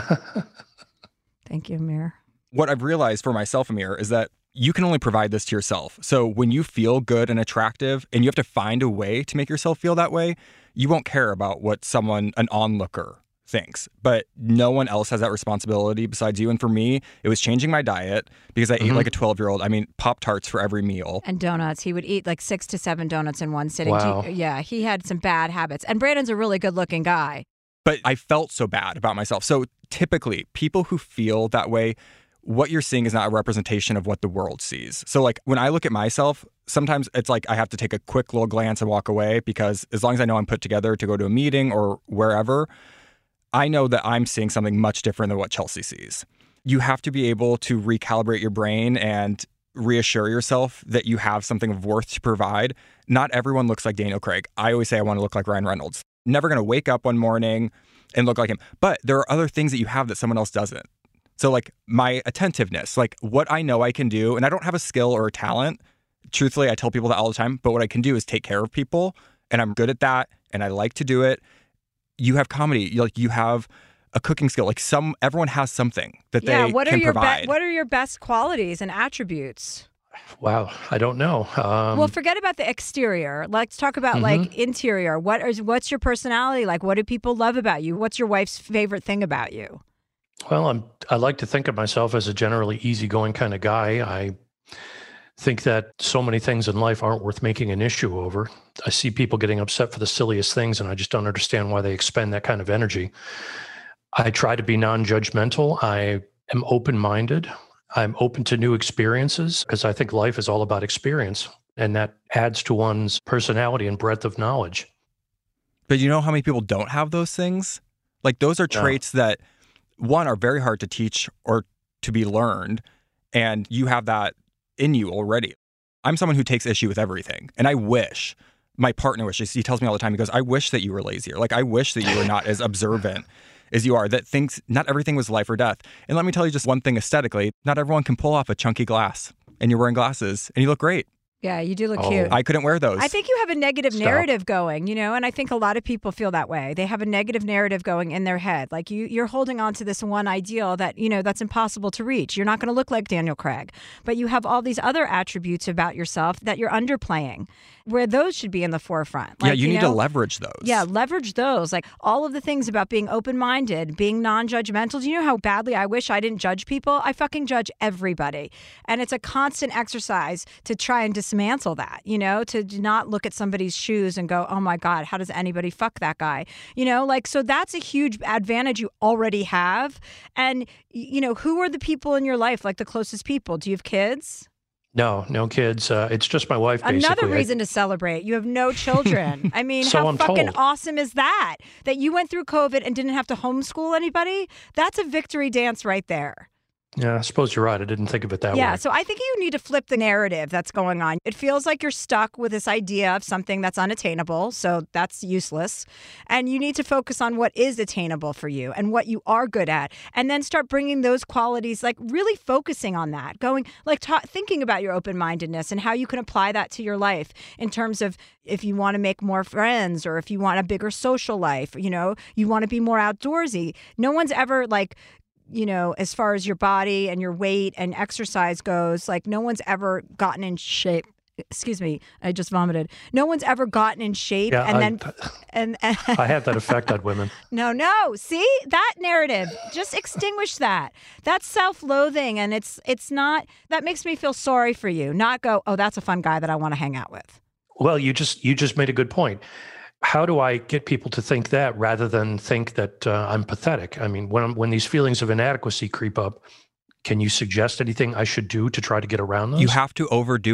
thank you, Amir. What I've realized for myself, Amir, is that you can only provide this to yourself. So when you feel good and attractive and you have to find a way to make yourself feel that way, you won't care about what someone, an onlooker, thinks. But no one else has that responsibility besides you. And for me, it was changing my diet because I ate like a 12-year-old. I mean, Pop-Tarts for every meal. And donuts. He would eat like 6 to 7 donuts in one sitting. Wow. Yeah, he had some bad habits. And Brandon's a really good-looking guy. But I felt so bad about myself. So typically, people who feel that way, what you're seeing is not a representation of what the world sees. So like when I look at myself, sometimes it's like I have to take a quick little glance and walk away, because as long as I know I'm put together to go to a meeting or wherever, I know that I'm seeing something much different than what Chelsea sees. You have to be able to recalibrate your brain and reassure yourself that you have something of worth to provide. Not everyone looks like Daniel Craig. I always say I want to look like Ryan Reynolds. Never going to wake up one morning and look like him. But there are other things that you have that someone else doesn't. So like my attentiveness, like what I know I can do, and I don't have a skill or a talent. Truthfully, I tell people that all the time, but what I can do is take care of people, and I'm good at that, and I like to do it. You have comedy, you have a cooking skill. Like everyone has something that they can provide. What are your best qualities and attributes? Wow, I don't know. Well, forget about the exterior. Let's talk about like interior. What's your personality like? What do people love about you? What's your wife's favorite thing about you? Well, I like to think of myself as a generally easygoing kind of guy. I think that so many things in life aren't worth making an issue over. I see people getting upset for the silliest things, and I just don't understand why they expend that kind of energy. I try to be non-judgmental. I am open-minded. I'm open to new experiences because I think life is all about experience, and that adds to one's personality and breadth of knowledge. But you know how many people don't have those things? Like those are traits that, one, are very hard to teach or to be learned, and you have that in you already. I'm someone who takes issue with everything, and I wish, my partner wishes, he tells me all the time, he goes, I wish that you were lazier. Like I wish that you were not as observant as you are, that things, not everything was life or death. And let me tell you just one thing aesthetically, not everyone can pull off a chunky glass, and you're wearing glasses and you look great. Yeah, you do look cute. I couldn't wear those. I think you have a negative narrative going, and I think a lot of people feel that way. They have a negative narrative going in their head. Like you're holding on to this one ideal that, that's impossible to reach. You're not going to look like Daniel Craig, but you have all these other attributes about yourself that you're underplaying, where those should be in the forefront. Like, you need to leverage those. Yeah, leverage those. Like all of the things about being open-minded, being non-judgmental. Do you know how badly I wish I didn't judge people? I fucking judge everybody. And it's a constant exercise to try and dismantle that, to not look at somebody's shoes and go, oh my God, how does anybody fuck that guy? So that's a huge advantage you already have. And, who are the people in your life, like the closest people? Do you have kids? No kids. It's just my wife, basically. Another reason to celebrate. You have no children. I mean, So how I'm fucking told. awesome is that? That you went through COVID and didn't have to homeschool anybody? That's a victory dance right there. Yeah, I suppose you're right. I didn't think of it that way. Yeah, so I think you need to flip the narrative that's going on. It feels like you're stuck with this idea of something that's unattainable, so that's useless. And you need to focus on what is attainable for you and what you are good at, and then start bringing those qualities, like really focusing on that, going like thinking about your open-mindedness and how you can apply that to your life in terms of if you want to make more friends or if you want a bigger social life, you want to be more outdoorsy. No one's ever as far as your body and your weight and exercise goes, like no one's ever gotten in shape. Excuse me, I just vomited. No one's ever gotten in shape and I have that effect on women. No. See that narrative? Just extinguish that. That's self-loathing, and it's not. That makes me feel sorry for you. Not go, oh, that's a fun guy that I want to hang out with. Well, you just made a good point. How do I get people to think that rather than think that I'm pathetic? I mean, when these feelings of inadequacy creep up, can you suggest anything I should do to try to get around those? You have to overdo it.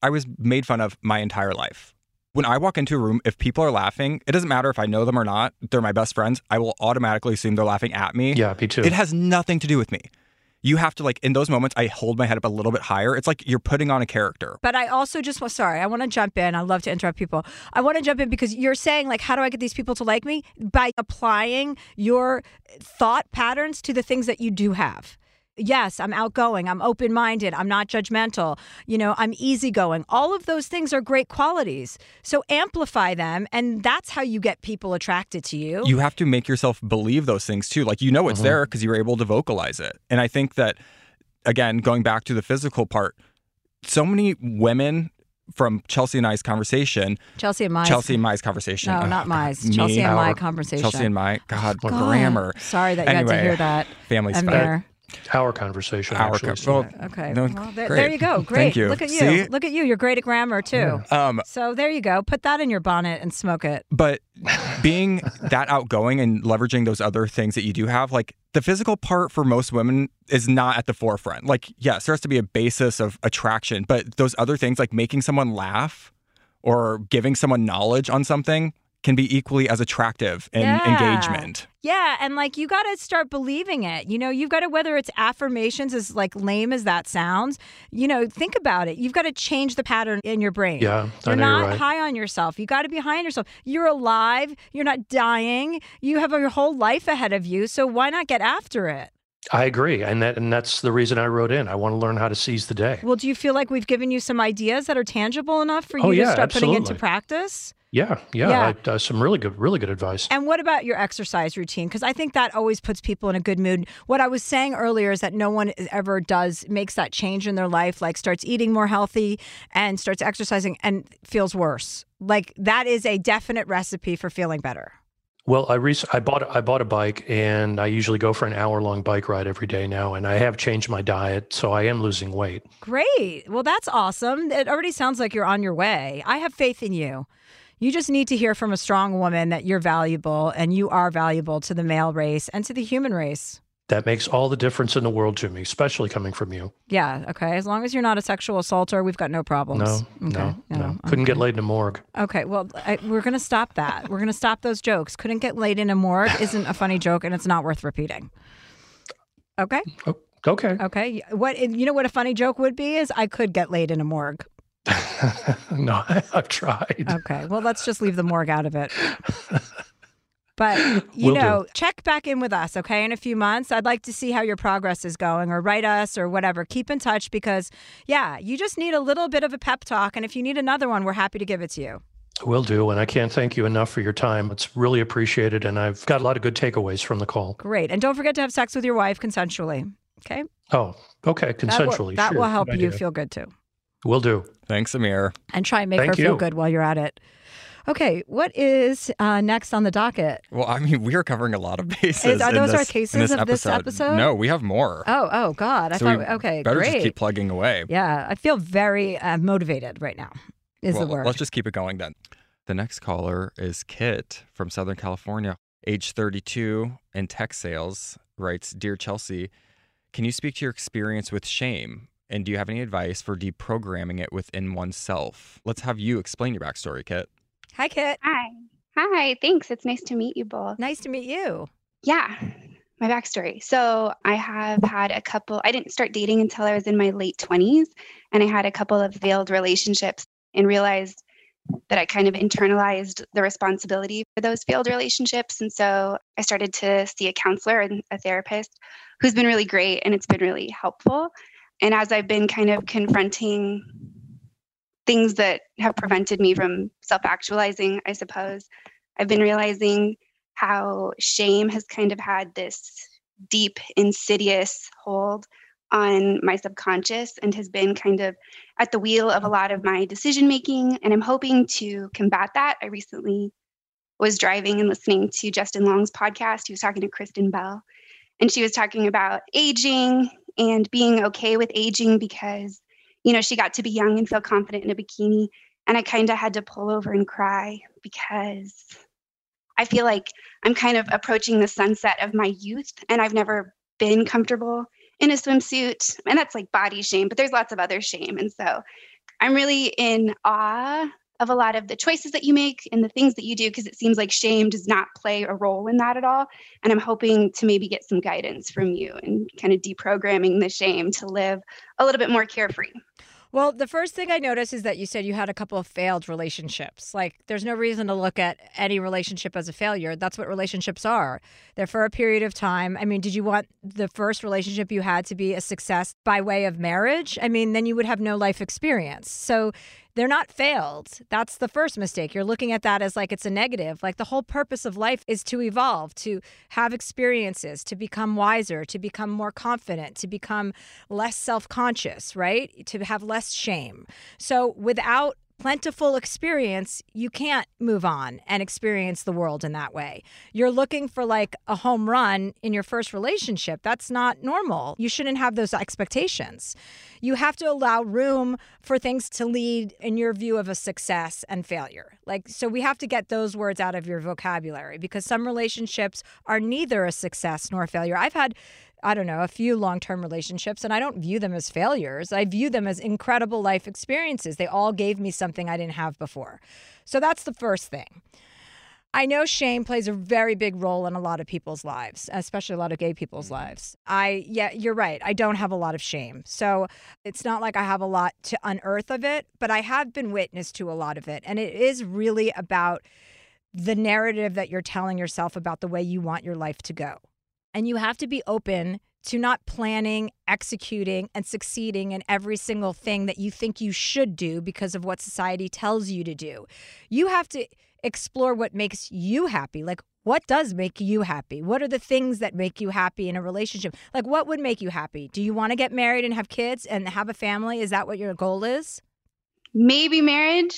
I was made fun of my entire life. When I walk into a room, if people are laughing, it doesn't matter if I know them or not. They're my best friends. I will automatically assume they're laughing at me. Yeah, me too. It has nothing to do with me. You have to, like, in those moments, I hold my head up a little bit higher. It's like you're putting on a character. But I also I want to jump in. I love to interrupt people. I want to jump in because you're saying, like, how do I get these people to like me? By applying your thought patterns to the things that you do have. Yes, I'm outgoing. I'm open-minded. I'm not judgmental. I'm easygoing. All of those things are great qualities. So amplify them, and that's how you get people attracted to you. You have to make yourself believe those things too. Like, it's there because you're able to vocalize it. And I think that, again, going back to the physical part, so many women from Chelsea and I's conversation. Chelsea and Mai's conversation. No, not Mai's. Chelsea and my conversation. Chelsea and my. God, grammar. Sorry that you had to hear that. Family's fun. Our conversation, actually. Okay. No, well, there you go. Great. Thank you. Look at you. See? Look at you. You're great at grammar, too. Yeah. So there you go. Put that in your bonnet and smoke it. But being that outgoing and leveraging those other things that you do have, like, the physical part for most women is not at the forefront. Like, yes, there has to be a basis of attraction, but those other things, like making someone laugh or giving someone knowledge on something, can be equally as attractive in engagement. Yeah, and like you got to start believing it. You've got to, whether it's affirmations, as like lame as that sounds, think about it. You've got to change the pattern in your brain. Yeah, you're not right. High on yourself. You got to be high on yourself. You're alive. You're not dying. You have your whole life ahead of you. So why not get after it? I agree. And that's the reason I wrote in. I want to learn how to seize the day. Well, do you feel like we've given you some ideas that are tangible enough for you to start putting into practice? Yeah. Some really good advice. And what about your exercise routine? Because I think that always puts people in a good mood. What I was saying earlier is that no one ever makes that change in their life, like starts eating more healthy and starts exercising and feels worse. Like that is a definite recipe for feeling better. Well, I bought a bike, and I usually go for an hour-long bike ride every day now, and I have changed my diet, so I am losing weight. Great. Well, that's awesome. It already sounds like you're on your way. I have faith in you. You just need to hear from a strong woman that you're valuable, and you are valuable to the male race and to the human race. That makes all the difference in the world to me, especially coming from you. Yeah, okay. As long as you're not a sexual assaulter, we've got no problems. No. Couldn't get laid in a morgue. Okay, well, we're going to stop that. We're going to stop those jokes. Couldn't get laid in a morgue isn't a funny joke, and it's not worth repeating. Okay? Okay. Okay. What a funny joke would be is I could get laid in a morgue. No, I've tried. Okay, well, let's just leave the morgue out of it. But, check back in with us, okay, in a few months. I'd like to see how your progress is going, or write us or whatever. Keep in touch because, you just need a little bit of a pep talk. And if you need another one, we're happy to give it to you. Will do. And I can't thank you enough for your time. It's really appreciated. And I've got a lot of good takeaways from the call. Great. And don't forget to have sex with your wife consensually, okay? Oh, okay. Consensually. That will help you feel good, too. Will do. Thanks, Amir. And try and make her feel good while you're at it. Okay, what is next on the docket? Well, I mean, we are covering a lot of bases. Are those our cases of this episode? No, we have more. Oh, God. Okay, better great. Just keep plugging away. Yeah, I feel very motivated right now, the word. Let's just keep it going then. The next caller is Kit from Southern California, age 32, in tech sales, writes, Dear Chelsea, can you speak to your experience with shame? And do you have any advice for deprogramming it within oneself? Let's have you explain your backstory, Kit. Hi, Kit. Hi. Thanks. It's nice to meet you both. Nice to meet you. Yeah. My backstory. So I have had I didn't start dating until I was in my late 20s. And I had a couple of failed relationships and realized that I kind of internalized the responsibility for those failed relationships. And so I started to see a counselor and a therapist who's been really great. And it's been really helpful. And as I've been kind of confronting things that have prevented me from self-actualizing, I suppose, I've been realizing how shame has kind of had this deep, insidious hold on my subconscious and has been kind of at the wheel of a lot of my decision-making. And I'm hoping to combat that. I recently was driving and listening to Justin Long's podcast. He was talking to Kristen Bell, and she was talking about aging and being okay with aging because, she got to be young and feel confident in a bikini. And I kind of had to pull over and cry because I feel like I'm kind of approaching the sunset of my youth, and I've never been comfortable in a swimsuit. And that's like body shame, but there's lots of other shame. And so I'm really in awe of a lot of the choices that you make and the things that you do, because it seems like shame does not play a role in that at all. And I'm hoping to maybe get some guidance from you and kind of deprogramming the shame to live a little bit more carefree. Well, the first thing I noticed is that you said you had a couple of failed relationships. Like, there's no reason to look at any relationship as a failure. That's what relationships are. They're for a period of time. I mean, did you want the first relationship you had to be a success by way of marriage? I mean, then you would have no life experience. So they're not failed. That's the first mistake. You're looking at that as like it's a negative. Like, the whole purpose of life is to evolve, to have experiences, to become wiser, to become more confident, to become less self-conscious, right? To have less shame. So without plentiful experience, you can't move on and experience the world in that way. You're looking for like a home run in your first relationship. That's not normal. You shouldn't have those expectations. You have to allow room for things to lead in your view of a success and failure. Like, so we have to get those words out of your vocabulary, because some relationships are neither a success nor a failure. I've had a few long-term relationships, and I don't view them as failures. I view them as incredible life experiences. They all gave me something I didn't have before. So that's the first thing. I know shame plays a very big role in a lot of people's lives, especially a lot of gay people's lives. You're right. I don't have a lot of shame. So it's not like I have a lot to unearth of it, but I have been witness to a lot of it. And it is really about the narrative that you're telling yourself about the way you want your life to go. And you have to be open to not planning, executing, and succeeding in every single thing that you think you should do because of what society tells you to do. You have to explore what makes you happy. Like, what does make you happy? What are the things that make you happy in a relationship? Like, what would make you happy? Do you want to get married and have kids and have a family? Is that what your goal is? Maybe marriage.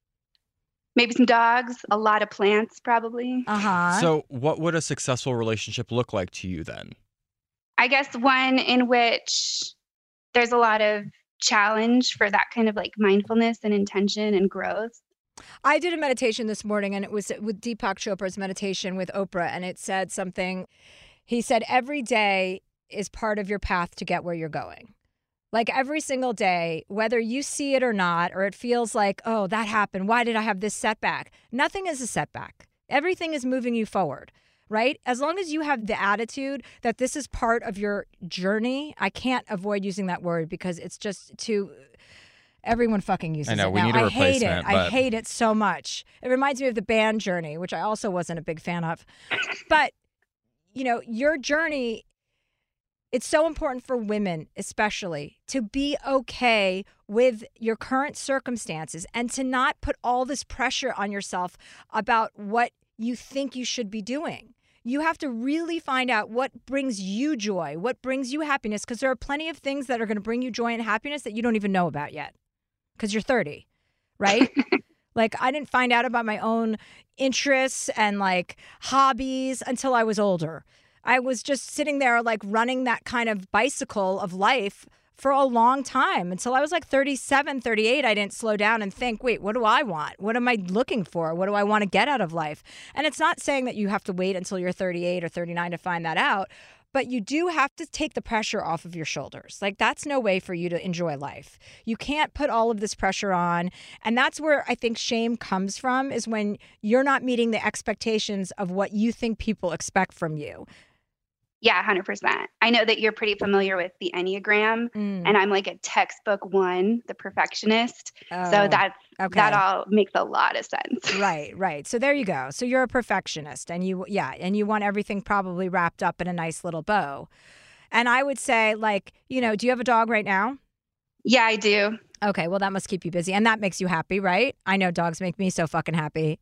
Maybe some dogs, a lot of plants, probably. So what would a successful relationship look like to you then? I guess one in which there's a lot of challenge for that kind of like mindfulness and intention and growth. I did a meditation this morning, and it was with Deepak Chopra's meditation with Oprah, and it said something. He said, every day is part of your path to get where you're going. Like, every single day, whether you see it or not, or it feels like, oh, that happened. Why did I have this setback? Nothing is a setback. Everything is moving you forward, right? As long as you have the attitude that this is part of your journey. I can't avoid using that word because it's just too... Everyone fucking uses it now. I know, we need a replacement. I hate it so much. It reminds me of the band Journey, which I also wasn't a big fan of. But, you know, your journey... It's so important for women, especially, to be okay with your current circumstances and to not put all this pressure on yourself about what you think you should be doing. You have to really find out what brings you joy, what brings you happiness, because there are plenty of things that are going to bring you joy and happiness that you don't even know about yet because you're 30, right? Like, I didn't find out about my own interests and like hobbies until I was older. I was just sitting there like running that kind of bicycle of life for a long time until I was like 37, 38. I didn't slow down and think, wait, what do I want? What am I looking for? What do I want to get out of life? And it's not saying that you have to wait until you're 38 or 39 to find that out, but you do have to take the pressure off of your shoulders. Like, that's no way for you to enjoy life. You can't put all of this pressure on. And that's where I think shame comes from, is when you're not meeting the expectations of what you think people expect from you. Yeah, 100%. I know that you're pretty familiar with the Enneagram, and I'm like a textbook 1, the perfectionist. So that all makes a lot of sense. Right. So there you go. So you're a perfectionist, and you want everything probably wrapped up in a nice little bow. And I would say, like, you know, do you have a dog right now? Yeah, I do. Okay, well, that must keep you busy, and that makes you happy, right? I know dogs make me so fucking happy.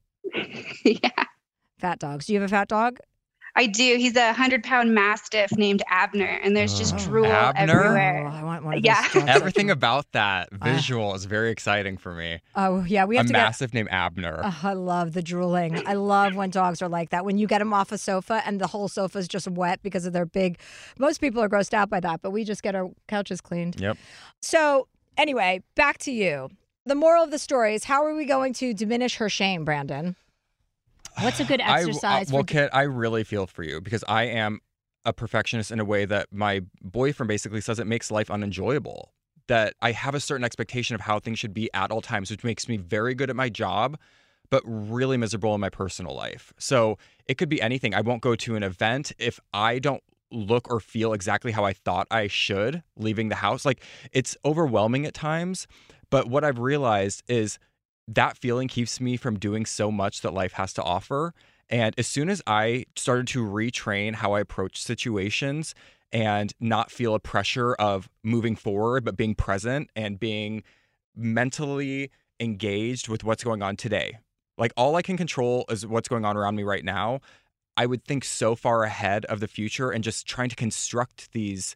Yeah. Fat dogs. Do you have a fat dog? I do. He's a 100-pound mastiff named Abner, and there's just drool everywhere. Oh, I want one of those dogs. Everything about that visual is very exciting for me. Oh, yeah. We have a mastiff named Abner. I love the drooling. I love when dogs are like that. When you get them off a sofa and the whole sofa is just wet because of their big... Most people are grossed out by that, but we just get our couches cleaned. Yep. So anyway, back to you. The moral of the story is, how are we going to diminish her shame, Brandon? What's a good exercise? Kit, I really feel for you because I am a perfectionist in a way that my boyfriend basically says it makes life unenjoyable that I have a certain expectation of how things should be at all times, which makes me very good at my job, but really miserable in my personal life. So it could be anything. I won't go to an event if I don't look or feel exactly how I thought I should leaving the house. Like, it's overwhelming at times. But what I've realized is that feeling keeps me from doing so much that life has to offer. And as soon as I started to retrain how I approach situations and not feel a pressure of moving forward, but being present and being mentally engaged with what's going on today. Like, all I can control is what's going on around me right now. I would think so far ahead of the future and just trying to construct these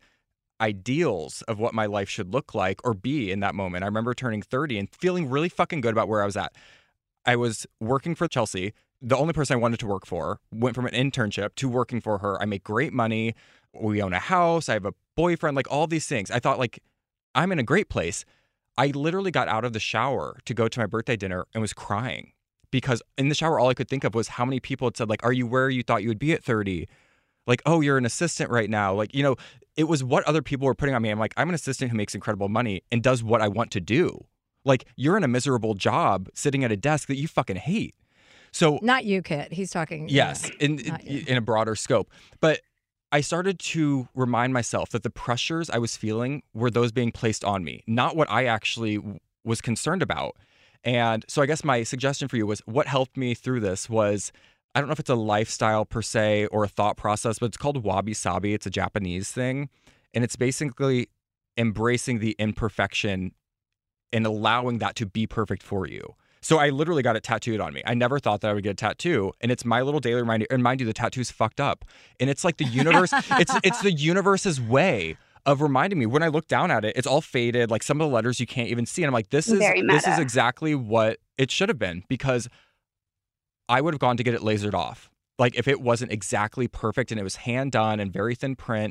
ideals of what my life should look like or be in that moment. I remember turning 30 and feeling really fucking good about where I was at. I was working for Chelsea, the only person I wanted to work for, went from an internship to working for her. I make great money. We own a house. I have a boyfriend, like all these things. I thought, like, I'm in a great place. I literally got out of the shower to go to my birthday dinner and was crying because in the shower, all I could think of was how many people had said, like, are you where you thought you would be at 30? Like, oh, you're an assistant right now. Like, you know, it was what other people were putting on me. I'm like, I'm an assistant who makes incredible money and does what I want to do. Like, you're in a miserable job sitting at a desk that you fucking hate. So not you, Kit. He's talking. Yes, in a broader scope. But I started to remind myself that the pressures I was feeling were those being placed on me, not what I actually was concerned about. And so I guess my suggestion for you was what helped me through this was, I don't know if it's a lifestyle per se or a thought process, but it's called wabi-sabi. It's a Japanese thing. And it's basically embracing the imperfection and allowing that to be perfect for you. So I literally got it tattooed on me. I never thought that I would get a tattoo. And it's my little daily reminder. And mind you, the tattoo's fucked up. And it's like the universe, it's the universe's way of reminding me. When I look down at it, it's all faded. Like some of the letters you can't even see. And I'm like, this is exactly what it should have been, because I would have gone to get it lasered off. Like if it wasn't exactly perfect and it was hand done and very thin print.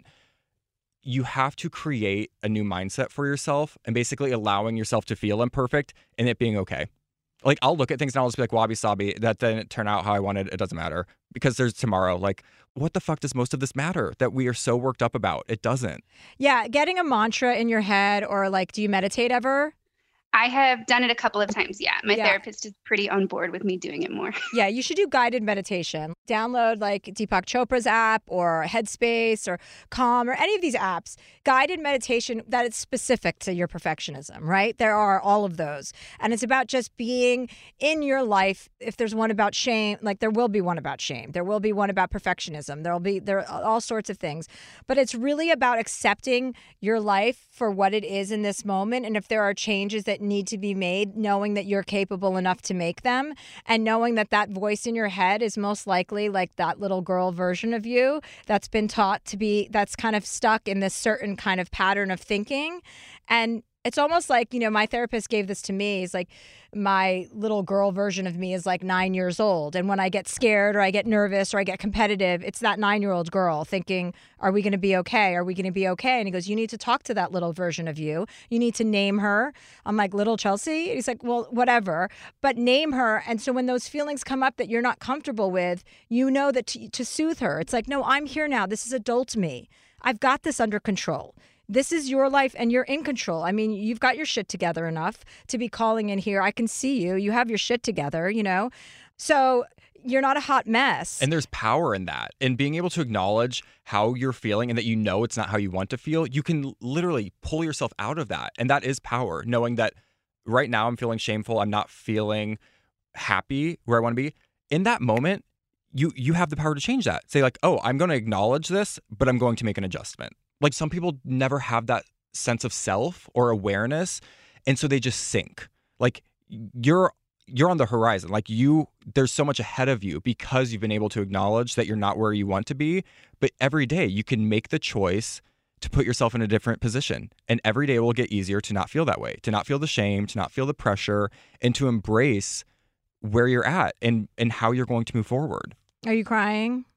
You have to create a new mindset for yourself and basically allowing yourself to feel imperfect and it being okay. Like I'll look at things and I'll just be like, wabi-sabi, that didn't turn out how I wanted. It doesn't matter because there's tomorrow. Like, what the fuck does most of this matter that we are so worked up about? It doesn't. Yeah. Getting a mantra in your head, or like, do you meditate ever? I have done it a couple of times. Yeah. My therapist is pretty on board with me doing it more. Yeah. You should do guided meditation. Download like Deepak Chopra's app or Headspace or Calm or any of these apps. Guided meditation that is specific to your perfectionism, right? There are all of those. And it's about just being in your life. If there's one about shame, like there will be one about shame. There will be one about perfectionism. There are all sorts of things. But it's really about accepting your life for what it is in this moment. And if there are changes that need to be made, knowing that you're capable enough to make them, and knowing that that voice in your head is most likely like that little girl version of you that's been taught to be, that's kind of stuck in this certain kind of pattern of thinking. And it's almost like, you know, my therapist gave this to me. It's like my little girl version of me is like 9 years old. And when I get scared or I get nervous or I get competitive, it's that 9-year-old girl thinking, are we going to be okay? Are we going to be okay? And he goes, you need to talk to that little version of you. You need to name her. I'm like, little Chelsea? He's like, well, whatever, but name her. And so when those feelings come up that you're not comfortable with, you know that to soothe her, it's like, no, I'm here now. This is adult me. I've got this under control. This is your life and you're in control. I mean, you've got your shit together enough to be calling in here. I can see you. You have your shit together, you know? So you're not a hot mess. And there's power in that. And being able to acknowledge how you're feeling and that you know it's not how you want to feel, you can literally pull yourself out of that. And that is power, knowing that right now I'm feeling shameful. I'm not feeling happy where I want to be. In that moment, you have the power to change that. Say like, oh, I'm going to acknowledge this, but I'm going to make an adjustment. Like some people never have that sense of self or awareness. And so they just sink. Like you're on the horizon. Like there's so much ahead of you because you've been able to acknowledge that you're not where you want to be. But every day you can make the choice to put yourself in a different position. And every day it will get easier to not feel that way, to not feel the shame, to not feel the pressure, and to embrace where you're at and how you're going to move forward. Are you crying?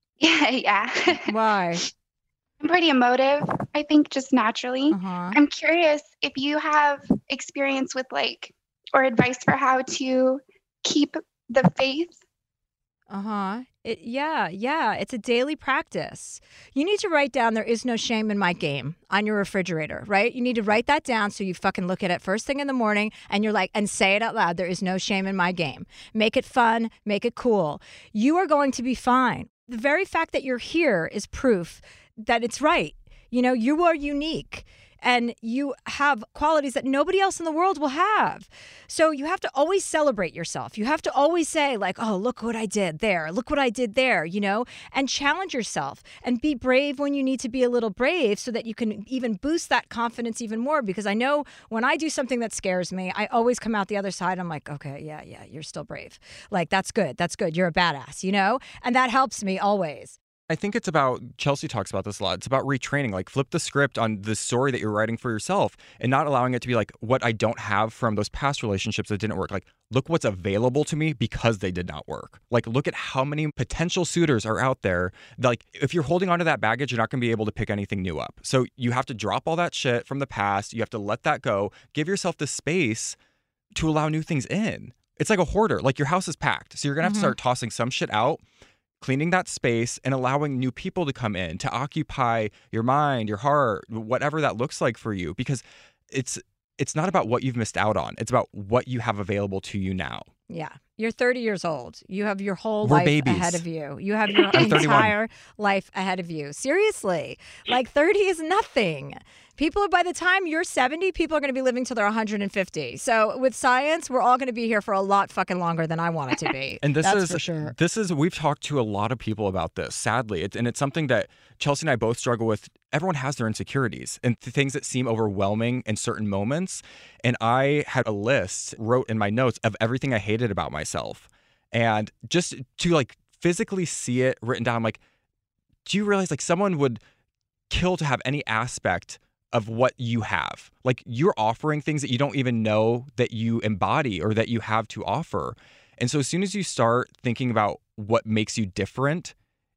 Yeah. Why? I'm pretty emotive, I think, just naturally. Uh-huh. I'm curious if you have experience with or advice for how to keep the faith. Uh-huh. It's a daily practice. You need to write down there is no shame in my game on your refrigerator, right? You need to write that down so you fucking look at it first thing in the morning and you're like, and say it out loud. There is no shame in my game. Make it fun. Make it cool. You are going to be fine. The very fact that you're here is proof that it's right. You know, you are unique. And you have qualities that nobody else in the world will have. So you have to always celebrate yourself. You have to always say like, oh, look what I did there. Look what I did there, you know, and challenge yourself and be brave when you need to be a little brave so that you can even boost that confidence even more. Because I know when I do something that scares me, I always come out the other side. I'm like, okay, yeah, you're still brave. Like, that's good. That's good. You're a badass, you know, and that helps me always. I think it's about, Chelsea talks about this a lot, it's about retraining, like flip the script on the story that you're writing for yourself and not allowing it to be like what I don't have from those past relationships that didn't work. Like, look what's available to me because they did not work. Like, look at how many potential suitors are out there. Like, if you're holding onto that baggage, you're not going to be able to pick anything new up. So you have to drop all that shit from the past. You have to let that go. Give yourself the space to allow new things in. It's like a hoarder. Like, your house is packed. So you're going to have to start tossing some shit out, cleaning that space and allowing new people to come in to occupy your mind, your heart, whatever that looks like for you, because it's not about what you've missed out on. It's about what you have available to you now. Yeah. You're 30 years old. You have your whole We're life babies. ahead of you. You have your I'm 31. entire life ahead of you. Seriously. Like 30 is nothing. People, by the time you're 70, people are going to be living till they're 150. So with science, we're all going to be here for a lot fucking longer than I want it to be. And That's for sure. We've talked to a lot of people about this, sadly. It's something that Chelsea and I both struggle with. Everyone has their insecurities and things that seem overwhelming in certain moments. And I had a list, wrote in my notes, of everything I hated about myself. And just to like physically see it written down, like, do you realize like someone would kill to have any aspect of what you have? Like, you're offering things that you don't even know that you embody or that you have to offer. And so as soon as you start thinking about what makes you different,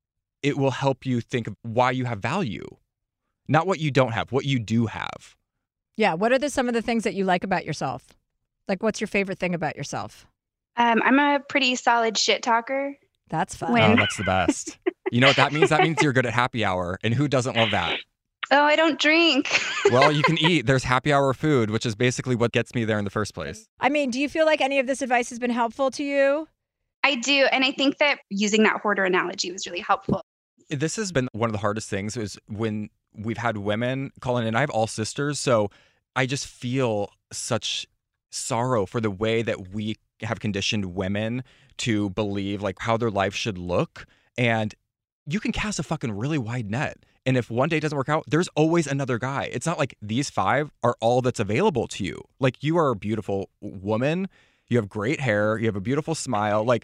it will help you think of why you have value. Not what you don't have, what you do have. Yeah. What are some of the things that you like about yourself? Like, what's your favorite thing about yourself? I'm a pretty solid shit talker. That's fun. Oh, that's the best. You know what that means? That means you're good at happy hour. And who doesn't love that? Oh, I don't drink. Well, you can eat. There's happy hour food, which is basically what gets me there in the first place. I mean, do you feel like any of this advice has been helpful to you? I do. And I think that using that hoarder analogy was really helpful. This has been one of the hardest things is when we've had women call in, and I have all sisters. So I just feel such sorrow for the way that we have conditioned women to believe like how their life should look. And you can cast a fucking really wide net. And if one day doesn't work out, there's always another guy. It's not like these 5 are all that's available to you. Like, you are a beautiful woman. You have great hair. You have a beautiful smile. Like,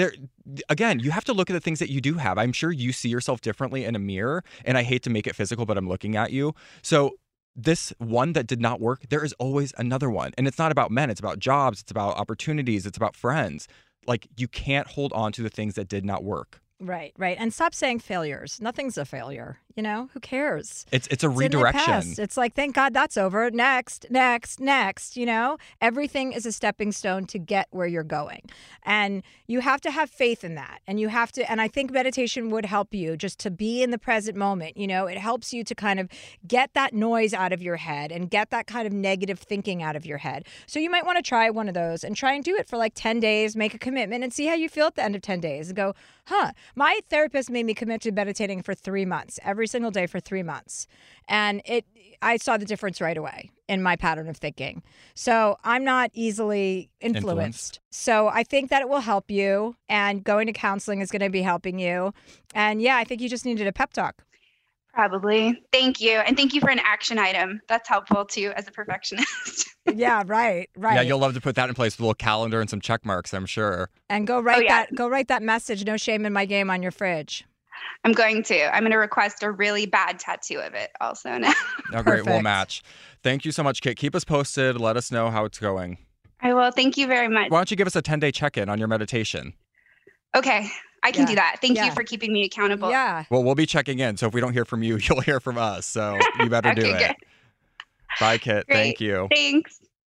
again, you have to look at the things that you do have. I'm sure you see yourself differently in a mirror. And I hate to make it physical, but I'm looking at you. So this one that did not work, there is always another one. And it's not about men. It's about jobs. It's about opportunities. It's about friends. Like, you can't hold on to the things that did not work. Right. And stop saying failures. Nothing's a failure. You know, who cares? It's a redirection. It's like, thank God that's over. Next. You know, everything is a stepping stone to get where you're going. And you have to have faith in that. And I think meditation would help you just to be in the present moment. You know, it helps you to kind of get that noise out of your head and get that kind of negative thinking out of your head. So you might want to try one of those and try and do it for like 10 days, make a commitment and see how you feel at the end of 10 days and go, my therapist made me commit to meditating for 3 months, every single day for 3 months. And I saw the difference right away in my pattern of thinking. So I'm not easily influenced. So I think that it will help you, and going to counseling is going to be helping you. And yeah, I think you just needed a pep talk. Probably. Thank you. And thank you for an action item. That's helpful too as a perfectionist. Yeah, right. Yeah, you'll love to put that in place with a little calendar and some check marks, I'm sure. And go write that message, no shame in my game, on your fridge. I'm going to request a really bad tattoo of it also now. Oh, great. We'll match. Thank you so much, Kit. Keep us posted. Let us know how it's going. I will. Thank you very much. Why don't you give us a 10-day check-in on your meditation? Okay. I can do that. Thank you for keeping me accountable. Yeah. Well, we'll be checking in. So if we don't hear from you, you'll hear from us. So you better do it. Good. Bye, Kit. Great. Thank you. Thanks.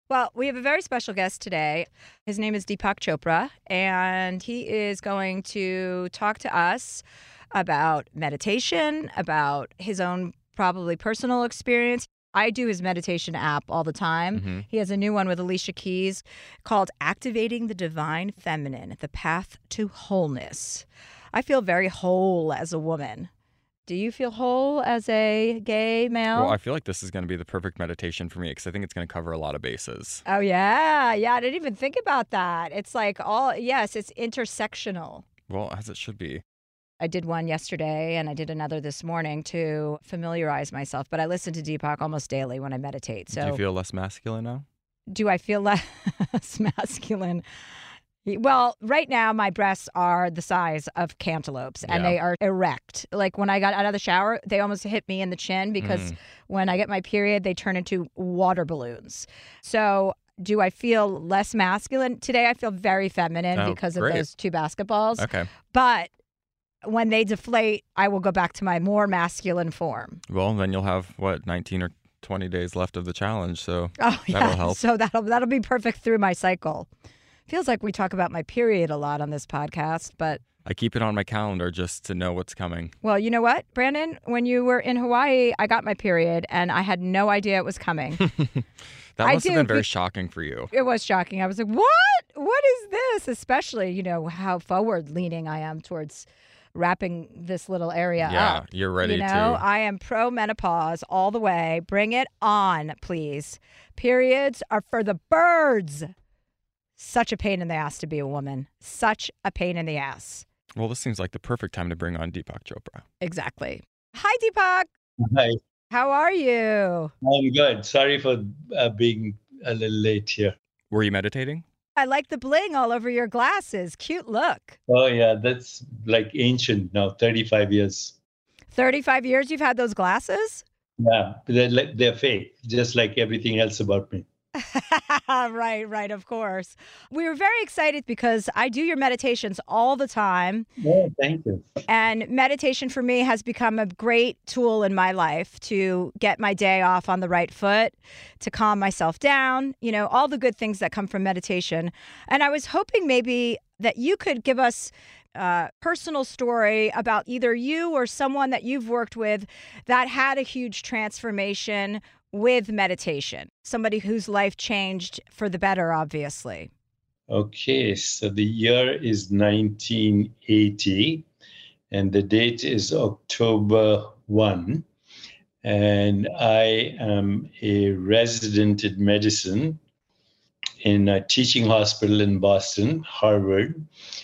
Well, we have a very special guest today. His name is Deepak Chopra, and he is going to talk to us about meditation, about his own probably personal experience. I do his meditation app all the time. Mm-hmm. He has a new one with Alicia Keys called Activating the Divine Feminine, The Path to Wholeness. I feel very whole as a woman. Do you feel whole as a gay male? Well, I feel like this is going to be the perfect meditation for me because I think it's going to cover a lot of bases. Oh, yeah. Yeah, I didn't even think about that. It's like it's intersectional. Well, as it should be. I did one yesterday and I did another this morning to familiarize myself, but I listen to Deepak almost daily when I meditate. So do you feel less masculine now? Do I feel less masculine? Well, right now my breasts are the size of cantaloupes and they are erect. Like when I got out of the shower, they almost hit me in the chin because when I get my period, they turn into water balloons. So do I feel less masculine? Today I feel very feminine because of those two basketballs. Okay. But when they deflate, I will go back to my more masculine form. Well, then you'll have, 19 or 20 days left of the challenge, so that'll help. So that'll be perfect through my cycle. Feels like we talk about my period a lot on this podcast, but I keep it on my calendar just to know what's coming. Well, you know what, Brandon? When you were in Hawaii, I got my period, and I had no idea it was coming. That must have been very shocking for you. It was shocking. I was like, what? What is this? Especially, how forward-leaning I am towards wrapping this little area up. Yeah, you're ready to. I am pro-menopause all the way. Bring it on, please. Periods are for the birds. Such a pain in the ass to be a woman. Such a pain in the ass. Well, this seems like the perfect time to bring on Deepak Chopra. Exactly. Hi, Deepak. Hi. How are you? I'm good. Sorry for being a little late here. Were you meditating? I like the bling all over your glasses. Cute look. Oh, yeah. That's like ancient now, 35 years. 35 years you've had those glasses? Yeah. They're fake, just like everything else about me. Right, of course. We were very excited because I do your meditations all the time. Yeah, thank you. And meditation for me has become a great tool in my life to get my day off on the right foot, to calm myself down, all the good things that come from meditation. And I was hoping maybe that you could give us a personal story about either you or someone that you've worked with that had a huge transformation with meditation, somebody whose life changed for the better, obviously. Okay, so the year is 1980, and the date is October 1, and I am a resident in medicine in a teaching hospital in Boston, Harvard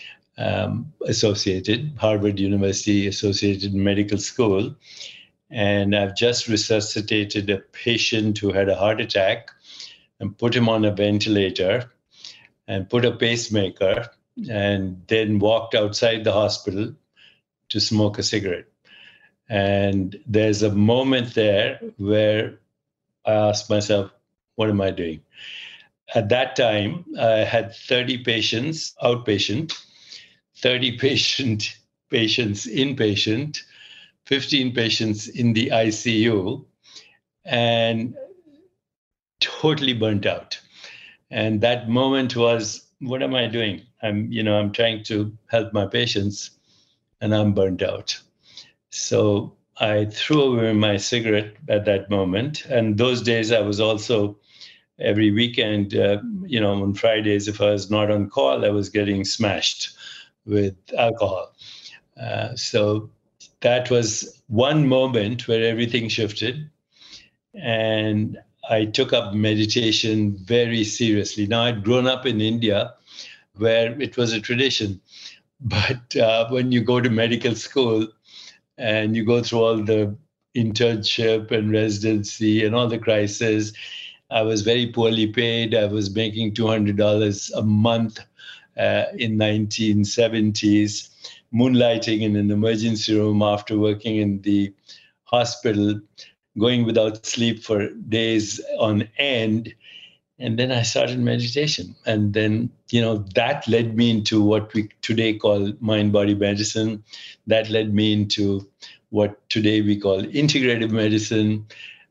Harvard University Associated Medical School. And I've just resuscitated a patient who had a heart attack and put him on a ventilator and put a pacemaker and then walked outside the hospital to smoke a cigarette. And there's a moment there where I asked myself, what am I doing? At that time, I had 30 patients, outpatient, 30 patients inpatient, 15 patients in the ICU, and totally burnt out. And that moment was, what am I doing? I'm trying to help my patients, and I'm burnt out. So I threw away my cigarette at that moment. And those days I was also, every weekend, on Fridays, if I was not on call, I was getting smashed with alcohol. So that was one moment where everything shifted, and I took up meditation very seriously. Now, I'd grown up in India where it was a tradition, but when you go to medical school and you go through all the internship and residency and all the crises, I was very poorly paid. I was making $200 a month in 1970s. Moonlighting in an emergency room after working in the hospital, going without sleep for days on end. And then I started meditation. And then, that led me into what we today call mind-body medicine. That led me into what today we call integrative medicine.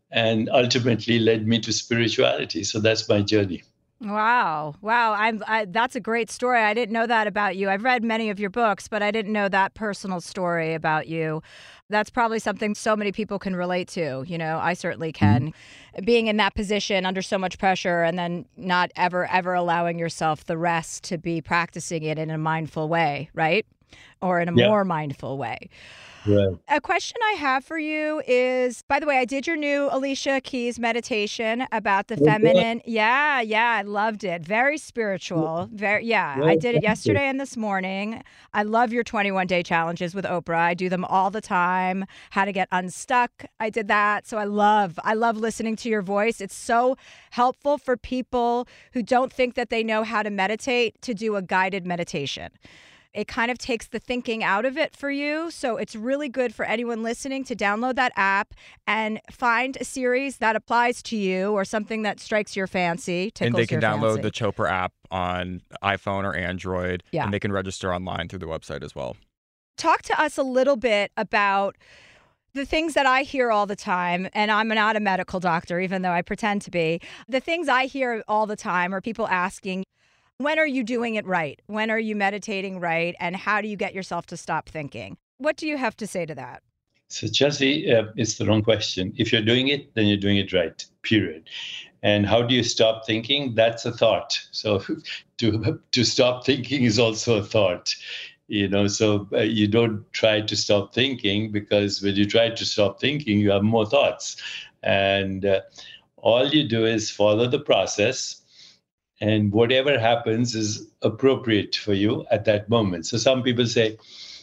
and ultimately led me to spirituality. So that's my journey. Wow. That's a great story. I didn't know that about you. I've read many of your books, but I didn't know that personal story about you. That's probably something so many people can relate to. You know, I certainly can. Being in that position under so much pressure and then not ever allowing yourself the rest to be practicing it in a mindful way, right? Or in a more mindful way. Right. A question I have for you is, by the way, I did your new Alicia Keys meditation about the feminine. Yeah, I loved it. Very spiritual. I did it yesterday and this morning. I love your 21-day challenges with Oprah. I do them all the time. How to get unstuck. I did that. So I love listening to your voice. It's so helpful for people who don't think that they know how to meditate to do a guided meditation. It kind of takes the thinking out of it for you. So it's really good for anyone listening to download that app and find a series that applies to you or something that strikes your fancy, tickles your fancy. And they can download the Chopra app on iPhone or Android, and they can register online through the website as well. Talk to us a little bit about the things that I hear all the time, and I'm not a medical doctor, even though I pretend to be. The things I hear all the time are people asking, when are you doing it right? When are you meditating right? And how do you get yourself to stop thinking? What do you have to say to that? So, Chelsea, it's the wrong question. If you're doing it, then you're doing it right, period. And how do you stop thinking? That's a thought. So to stop thinking is also a thought. So you don't try to stop thinking, because when you try to stop thinking, you have more thoughts. And all you do is follow the process. And whatever happens is appropriate for you at that moment. So some people say,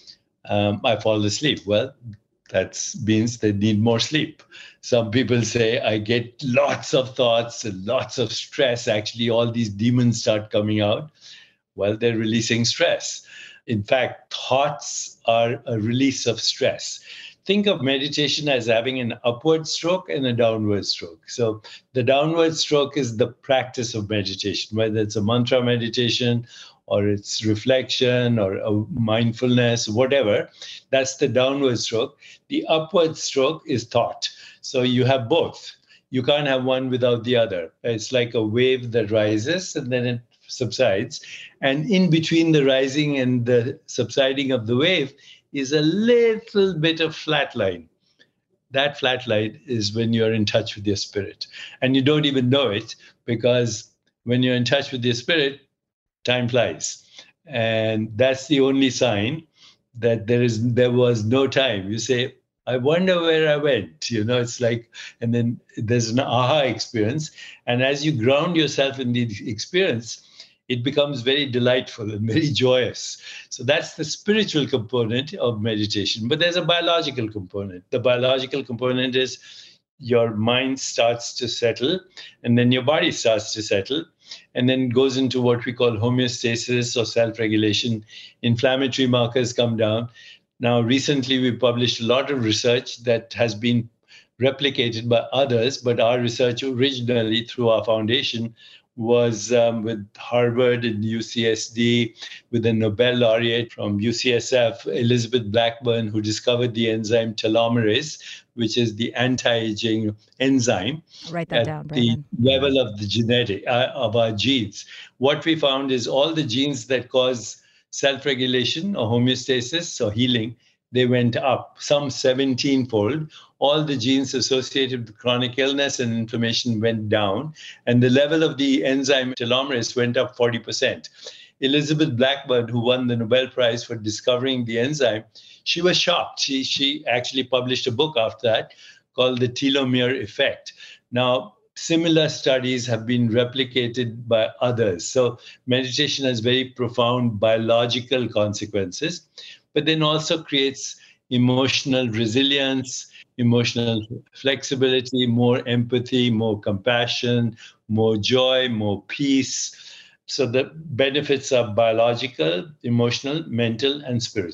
I fall asleep. Well, that means they need more sleep. Some people say, I get lots of thoughts and lots of stress. Actually, all these demons start coming out. Well, they're releasing stress. In fact, thoughts are a release of stress. Think of meditation as having an upward stroke and a downward stroke. So the downward stroke is the practice of meditation, whether it's a mantra meditation or it's reflection or a mindfulness, whatever. That's the downward stroke. The upward stroke is thought. So you have both. You can't have one without the other. It's like a wave that rises and then it subsides. And in between the rising and the subsiding of the wave is a little bit of flat line. That flat line is when you're in touch with your spirit. And you don't even know it, because when you're in touch with your spirit, time flies. And that's the only sign that there was no time. You say, I wonder where I went. It's like, and then there's an aha experience. And as you ground yourself in the experience, it becomes very delightful and very joyous. So that's the spiritual component of meditation. But there's a biological component. The biological component is your mind starts to settle, and then your body starts to settle, and then goes into what we call homeostasis or self-regulation. Inflammatory markers come down. Now, recently, we published a lot of research that has been replicated by others, but our research originally through our foundation was with Harvard and UCSD, with a Nobel laureate from UCSF, Elizabeth Blackburn, who discovered the enzyme telomerase, which is the anti-aging enzyme. Write that down, Brandon. The level of the genetic of our genes. What we found is all the genes that cause self-regulation or homeostasis or healing, they went up, some 17-fold. All the genes associated with chronic illness and inflammation went down, and the level of the enzyme telomerase went up 40%. Elizabeth Blackburn, who won the Nobel Prize for discovering the enzyme, she was shocked. She actually published a book after that called The Telomere Effect. Now, similar studies have been replicated by others. So meditation has very profound biological consequences, but then also creates emotional resilience, emotional flexibility, more empathy, more compassion, more joy, more peace. So the benefits are biological, emotional, mental, and spiritual.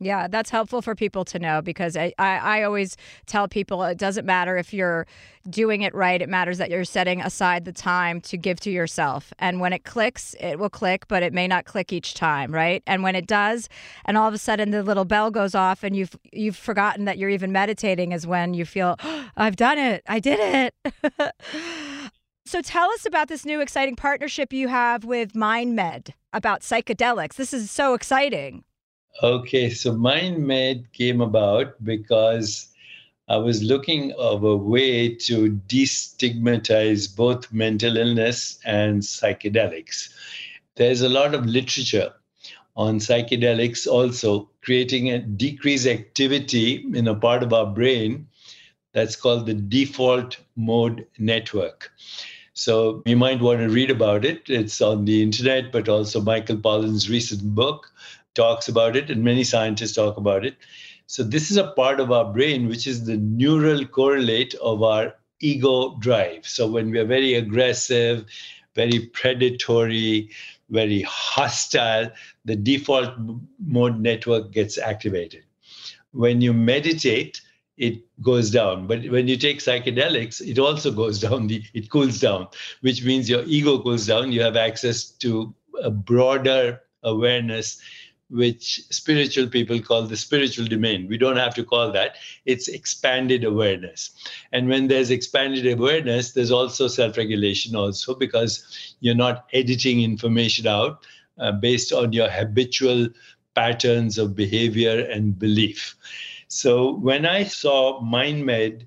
Yeah, that's helpful for people to know because I always tell people it doesn't matter if you're doing it right. It matters that you're setting aside the time to give to yourself. And when it clicks, it will click, but it may not click each time, right? And when it does, and all of a sudden the little bell goes off and you've forgotten that you're even meditating is when you feel, oh, I've done it. I did it. So tell us about this new exciting partnership you have with MindMed about psychedelics. This is so exciting. Okay, so MindMed came about because I was looking of a way to destigmatize both mental illness and psychedelics. There's a lot of literature on psychedelics also creating a decreased activity in a part of our brain that's called the default mode network. So you might want to read about it. It's on the internet, but also Michael Pollan's recent book talks about it, and many scientists talk about it. So this is a part of our brain, which is the neural correlate of our ego drive. So when we are very aggressive, very predatory, very hostile, the default mode network gets activated. When you meditate, it goes down. But when you take psychedelics, it also goes down, it cools down, which means your ego cools down. You have access to a broader awareness, which spiritual people call the spiritual domain. We don't have to call that. It's expanded awareness. And when there's expanded awareness, there's also self-regulation also, because you're not editing information out based on your habitual patterns of behavior and belief. So when I saw MindMed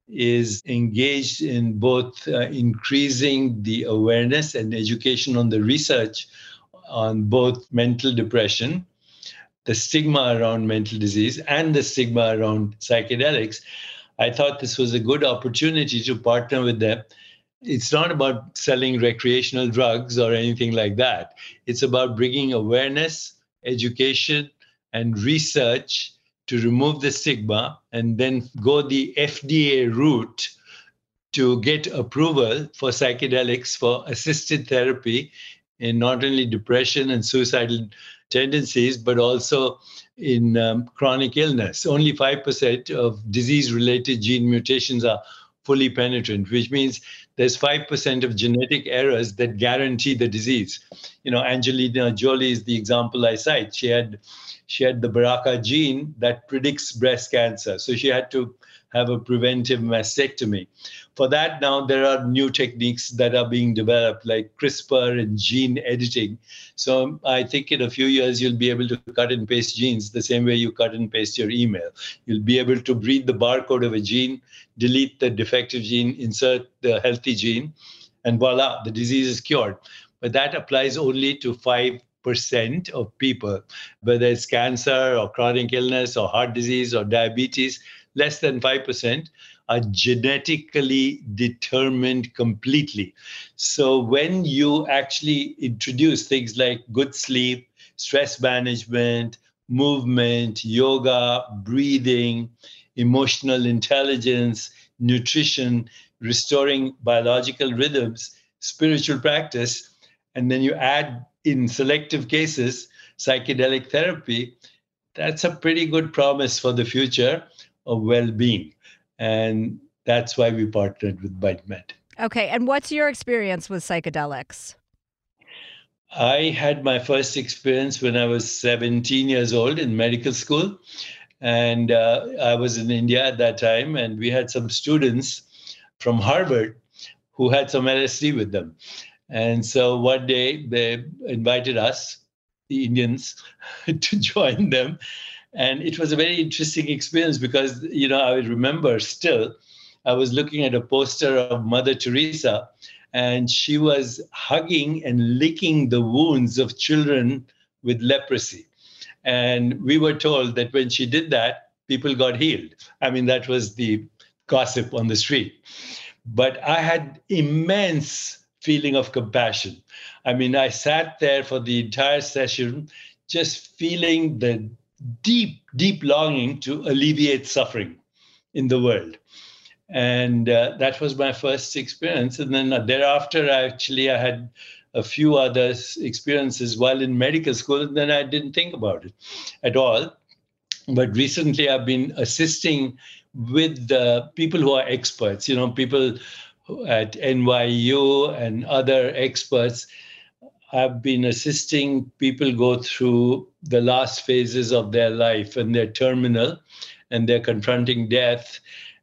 is engaged in both increasing the awareness and education on the research on both mental depression, the stigma around mental disease, and the stigma around psychedelics, I thought this was a good opportunity to partner with them. It's not about selling recreational drugs or anything like that. It's about bringing awareness, education, and research to remove the stigma and then go the FDA route to get approval for psychedelics for assisted therapy in not only depression and suicidal tendencies, but also in chronic illness. Only 5% of disease-related gene mutations are fully penetrant, which means there's 5% of genetic errors that guarantee the disease. You know, Angelina Jolie is the example I cite. She had the BRCA gene that predicts breast cancer. So she had to have a preventive mastectomy. For that, now there are new techniques that are being developed, like CRISPR and gene editing. So I think in a few years, you'll be able to cut and paste genes the same way you cut and paste your email. You'll be able to read the barcode of a gene, delete the defective gene, insert the healthy gene, and voila, the disease is cured. But that applies only to 5% of people, whether it's cancer or chronic illness or heart disease or diabetes. Less than 5% are genetically determined completely. So when you actually introduce things like good sleep, stress management, movement, yoga, breathing, emotional intelligence, nutrition, restoring biological rhythms, spiritual practice, and then you add in selective cases psychedelic therapy, that's a pretty good promise for the future of well-being. And that's why we partnered with MindMed. Okay. And what's your experience with psychedelics? I had my first experience when I was 17 years old in medical school. And I was in India at that time. And we had some students from Harvard who had some LSD with them. And so one day they invited us, the Indians, to join them. And it was a very interesting experience because, you know, I remember still, I was looking at a poster of Mother Teresa, and she was hugging and licking the wounds of children with leprosy. And we were told that when she did that, people got healed. I mean, that was the gossip on the street. But I had immense feeling of compassion. I mean, I sat there for the entire session just feeling the deep, deep longing to alleviate suffering in the world. And that was my first experience. And then thereafter, I had a few other experiences while in medical school, and then I didn't think about it at all. But recently I've been assisting with the people who are experts, people at NYU and other experts. I've been assisting people go through the last phases of their life, and they're terminal and they're confronting death.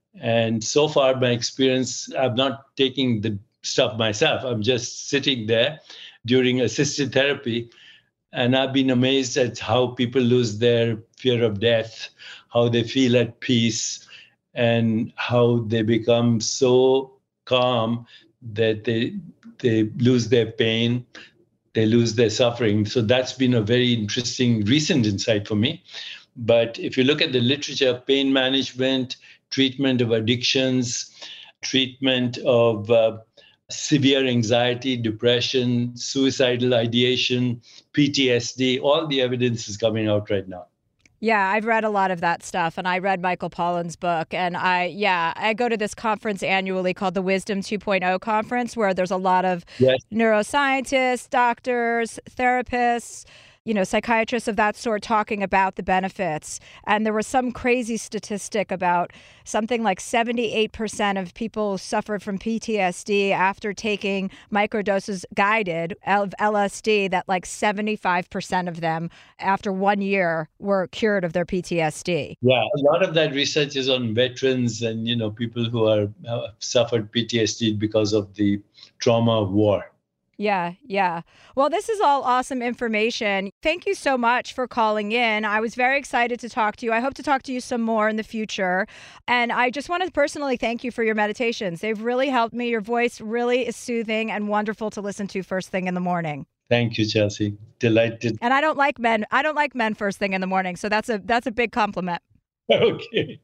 And so far, my experience, I'm not taking the stuff myself. I'm just sitting there during assisted therapy. And I've been amazed at how people lose their fear of death, how they feel at peace, and how they become so calm that they lose their pain, they lose their suffering. So that's been a very interesting recent insight for me. But if you look at the literature, pain management, treatment of addictions, treatment of severe anxiety, depression, suicidal ideation, PTSD, all the evidence is coming out right now. Yeah, I've read a lot of that stuff, and I read Michael Pollan's book, and I go to this conference annually called the Wisdom 2.0 conference, where there's a lot of neuroscientists, doctors, therapists, psychiatrists of that sort talking about the benefits. And there was some crazy statistic about something like 78% of people suffered from PTSD after taking microdoses guided of LSD, that like 75% of them after 1 year were cured of their PTSD. Yeah, a lot of that research is on veterans and, people who have suffered PTSD because of the trauma of war. Yeah. Well, this is all awesome information. Thank you so much for calling in. I was very excited to talk to you. I hope to talk to you some more in the future. And I just want to personally thank you for your meditations. They've really helped me. Your voice really is soothing and wonderful to listen to first thing in the morning. Thank you, Chelsea. Delighted. And I don't like men first thing in the morning. So that's a big compliment. Okay.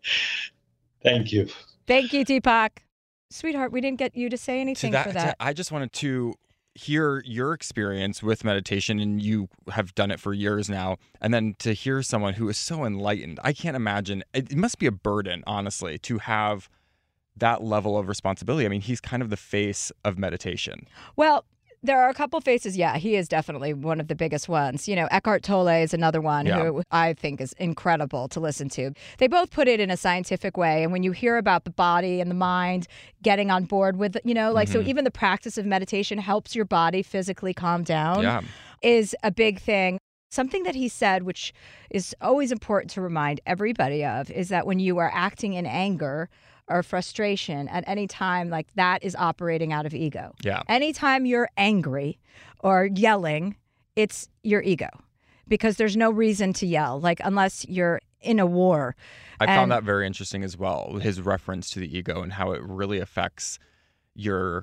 Thank you. Thank you, Deepak. Sweetheart, we didn't get you to say anything for that. I just wanted to hear your experience with meditation, and you have done it for years now, and then to hear someone who is so enlightened. I can't imagine. It must be a burden, honestly, to have that level of responsibility. I mean, he's kind of the face of meditation. Well, there are a couple faces. Yeah, he is definitely one of the biggest ones. Eckhart Tolle is another one who I think is incredible to listen to. They both put it in a scientific way. And when you hear about the body and the mind getting on board with, so even the practice of meditation helps your body physically calm down is a big thing. Something that he said, which is always important to remind everybody of, is that when you are acting in anger or frustration at any time, like that is operating out of ego. Yeah. Anytime you're angry or yelling, it's your ego, because there's no reason to yell, like unless you're in a war. I found that very interesting as well, his reference to the ego and how it really affects your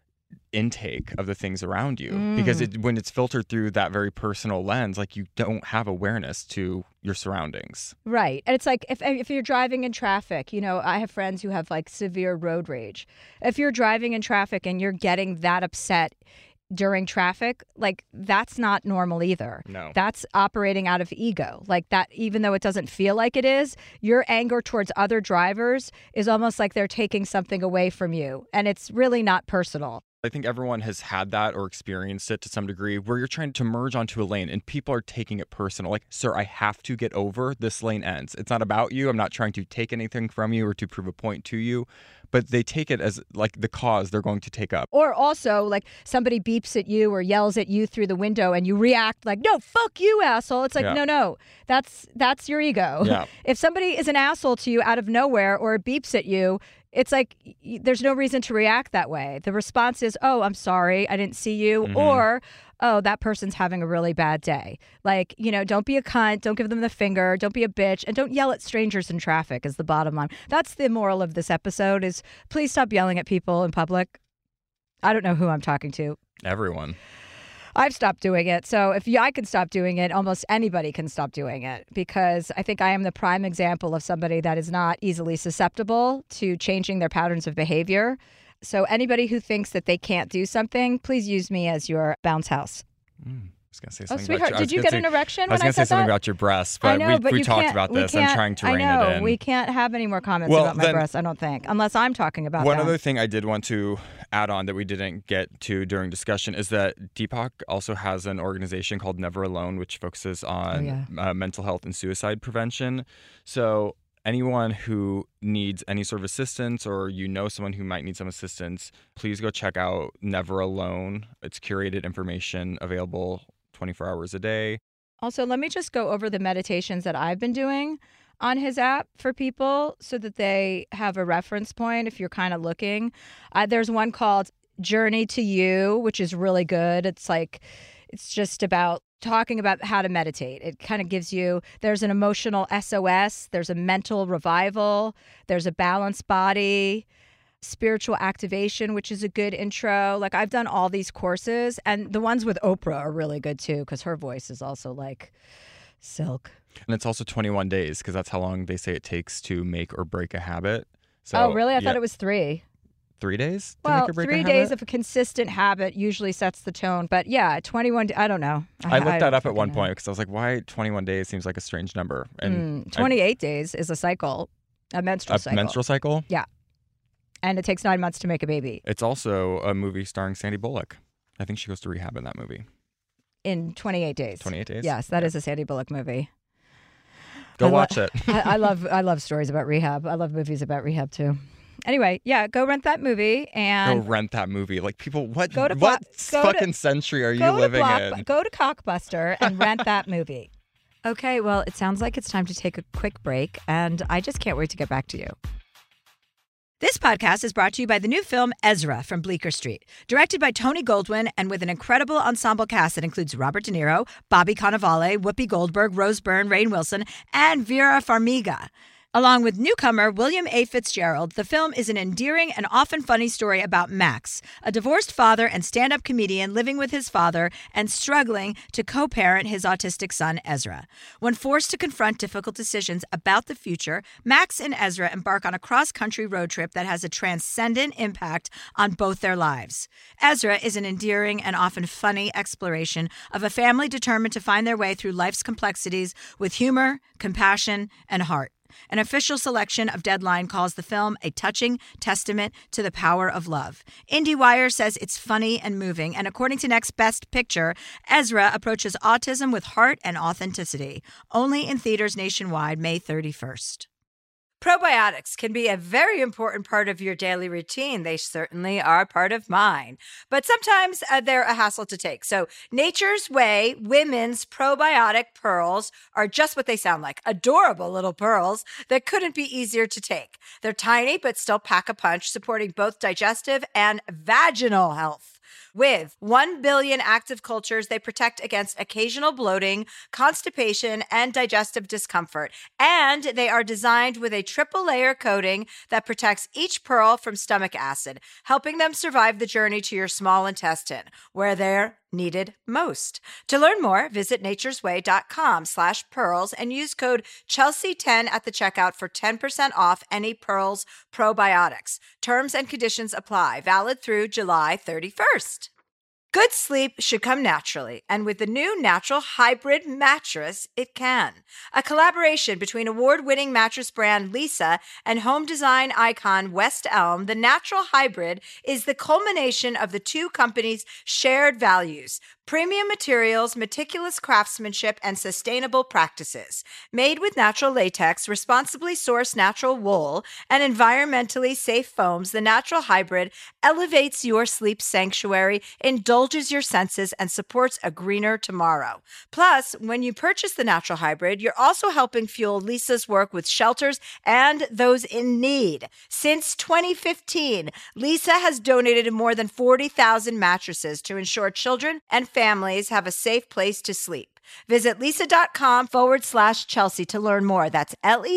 intake of the things around you, because when it's filtered through that very personal lens, like you don't have awareness to your surroundings. Right. And it's like if you're driving in traffic, I have friends who have like severe road rage. If you're driving in traffic and you're getting that upset during traffic, like that's not normal either. No. That's operating out of ego. Like that, even though it doesn't feel like it is, your anger towards other drivers is almost like they're taking something away from you. And it's really not personal. I think everyone has had that or experienced it to some degree, where you're trying to merge onto a lane and people are taking it personal. Like, sir, I have to get over. This lane ends. It's not about you. I'm not trying to take anything from you or to prove a point to you. But they take it as like the cause they're going to take up. Or also like somebody beeps at you or yells at you through the window and you react like, no, fuck you, asshole. It's like, no, that's your ego. Yeah. If somebody is an asshole to you out of nowhere or beeps at you, it's like there's no reason to react that way. The response is, oh, I'm sorry, I didn't see you. Or, oh, that person's having a really bad day. Like, don't be a cunt. Don't give them the finger. Don't be a bitch. And don't yell at strangers in traffic is the bottom line. That's the moral of this episode is please stop yelling at people in public. I don't know who I'm talking to. Everyone. I've stopped doing it. So if I can stop doing it, almost anybody can stop doing it, because I think I am the prime example of somebody that is not easily susceptible to changing their patterns of behavior. So anybody who thinks that they can't do something, please use me as your bounce house. was going to say Oh, something sweetheart, about did you get an erection I was when I going to say said something that? about your breasts, I but know, but we you talked can't- about we this. I'm can't- trying to I rein know, it in. we can't have any more comments Well, about my then- breasts, I don't think, unless I'm talking about One them. other thing I did want to add on that we didn't get to during discussion is that Deepak also has an organization called Never Alone, which focuses on mental health and suicide prevention. So anyone who needs any sort of assistance, or you know someone who might need some assistance, please go check out Never Alone. It's curated information available 24 hours a day. Also, let me just go over the meditations that I've been doing on his app for people so that they have a reference point if you're kind of looking. There's one called Journey to You, which is really good. It's just about talking about how to meditate. It kind of gives you, there's an emotional SOS, there's a mental revival, there's a balanced body, spiritual activation, which is a good intro. Like, I've done all these courses, and the ones with Oprah are really good too, because her voice is also like silk. And it's also 21 days, because that's how long they say it takes to make or break a habit. So, oh, really? I thought it was 3. 3 days to Well, make or break 3 a days habit? of a consistent habit usually sets the tone. But yeah, 21, I don't know. I looked that don't up at one fucking know. point because I was like, why 21 days seems like a strange number? And 28 days is a cycle, a menstrual cycle. A menstrual cycle? Yeah. And it takes 9 months to make a baby. It's also a movie starring Sandy Bullock. I think she goes to rehab in that movie. In 28 days. 28 days? Yes, that is a Sandy Bullock movie. Go watch it. I love stories about rehab. I love movies about rehab too. Anyway, yeah, go rent that movie and Go rent that movie. Like, people, what Go to what Go to- fucking century are you living in? Go to Cockbuster and rent that movie. Okay, well, it sounds like it's time to take a quick break, and I just can't wait to get back to you. This podcast is brought to you by the new film Ezra from Bleecker Street, directed by Tony Goldwyn and with an incredible ensemble cast that includes Robert De Niro, Bobby Cannavale, Whoopi Goldberg, Rose Byrne, Rainn Wilson, and Vera Farmiga. Along with newcomer William A. Fitzgerald, the film is an endearing and often funny story about Max, a divorced father and stand-up comedian living with his father and struggling to co-parent his autistic son, Ezra. When forced to confront difficult decisions about the future, Max and Ezra embark on a cross-country road trip that has a transcendent impact on both their lives. Ezra is an endearing and often funny exploration of a family determined to find their way through life's complexities with humor, compassion, and heart. An official selection of Deadline calls the film a touching testament to the power of love. IndieWire says it's funny and moving, and according to Next Best Picture, Ezra approaches autism with heart and authenticity. Only in theaters nationwide, May 31st. Probiotics can be a very important part of your daily routine. They certainly are part of mine. But sometimes they're a hassle to take. So Nature's Way Women's Probiotic Pearls are just what they sound like. Adorable little pearls that couldn't be easier to take. They're tiny but still pack a punch, supporting both digestive and vaginal health. With 1 billion active cultures, they protect against occasional bloating, constipation, and digestive discomfort. And they are designed with a triple-layer coating that protects each pearl from stomach acid, helping them survive the journey to your small intestine, where they're needed most. To learn more, visit naturesway.com/pearls and use code Chelsea10 at the checkout for 10% off any Pearls probiotics. Terms and conditions apply. Valid through July 31st. Good sleep should come naturally, and with the new Natural Hybrid mattress, it can. A collaboration between award-winning mattress brand Leesa and home design icon West Elm, the Natural Hybrid is the culmination of the two companies' shared values: premium materials, meticulous craftsmanship, and sustainable practices. Made with natural latex, responsibly sourced natural wool, and environmentally safe foams, the Natural Hybrid elevates your sleep sanctuary, indulges your senses, and supports a greener tomorrow. Plus, when you purchase the Natural Hybrid, you're also helping fuel Leesa's work with shelters and those in need. Since 2015, Leesa has donated more than 40,000 mattresses to ensure children and families have a safe place to sleep. Visit Leesa.com/Chelsea to learn more. That's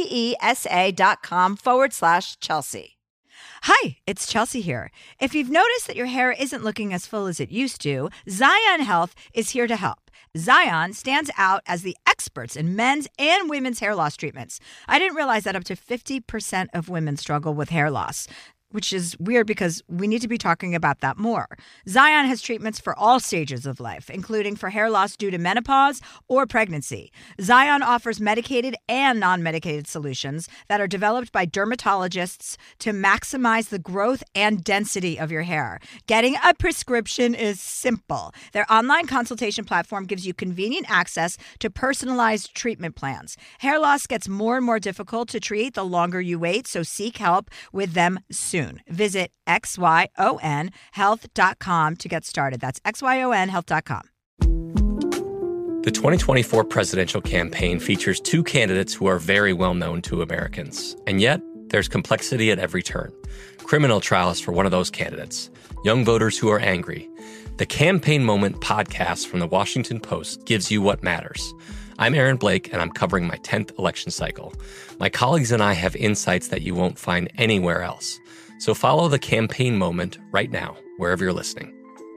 LEESA.com/Chelsea. Hi, it's Chelsea here. If you've noticed that your hair isn't looking as full as it used to, Zion Health is here to help. Zion stands out as the experts in men's and women's hair loss treatments. I didn't realize that up to 50% of women struggle with hair loss. which is weird because we need to be talking about that more. Zion has treatments for all stages of life, including for hair loss due to menopause or pregnancy. Zion offers medicated and non-medicated solutions that are developed by dermatologists to maximize the growth and density of your hair. Getting a prescription is simple. Their online consultation platform gives you convenient access to personalized treatment plans. Hair loss gets more and more difficult to treat the longer you wait, so seek help with them soon. Visit xyonhealth.com to get started. That's xyonhealth.com. The 2024 presidential campaign features two candidates who are very well known to Americans. And yet, there's complexity at every turn. Criminal trials for one of those candidates. Young voters who are angry. The Campaign Moment podcast from the Washington Post gives you what matters. I'm Aaron Blake, and I'm covering my 10th election cycle. My colleagues and I have insights that you won't find anywhere else. So follow The Campaign Moment right now, wherever you're listening.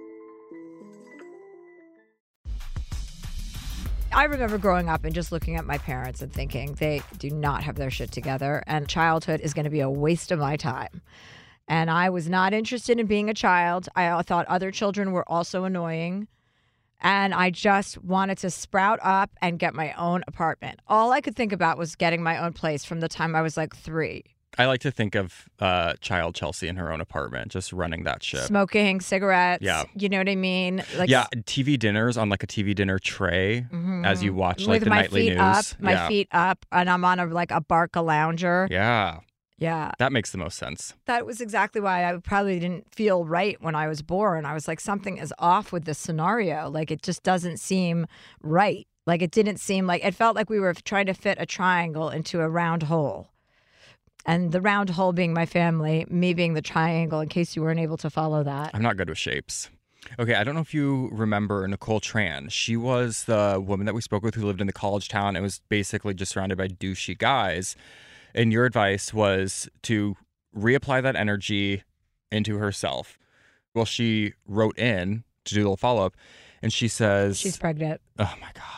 I remember growing up and just looking at my parents and thinking they do not have their shit together, and childhood is going to be a waste of my time. And I was not interested in being a child. I thought other children were also annoying. And I just wanted to sprout up and get my own apartment. All I could think about was getting my own place from the time I was like 3. I like to think of child Chelsea in her own apartment, just running that ship. Smoking cigarettes. Yeah. You know what I mean? Like, yeah, TV dinners on like a TV dinner tray as you watch like with the nightly news. My feet up, and I'm on a Barca lounger. Yeah. Yeah. That makes the most sense. That was exactly why I probably didn't feel right when I was born. I was like, something is off with this scenario. Like, it just doesn't seem right. Like, it didn't seem like, it felt like we were trying to fit a triangle into a round hole. And the round hole being my family, me being the triangle, in case you weren't able to follow that. I'm not good with shapes. Okay, I don't know if you remember Nicole Tran. She was the woman that we spoke with who lived in the college town and was basically just surrounded by douchey guys. And your advice was to reapply that energy into herself. Well, she wrote in to do a little follow-up, and she says... She's pregnant. Oh, my God.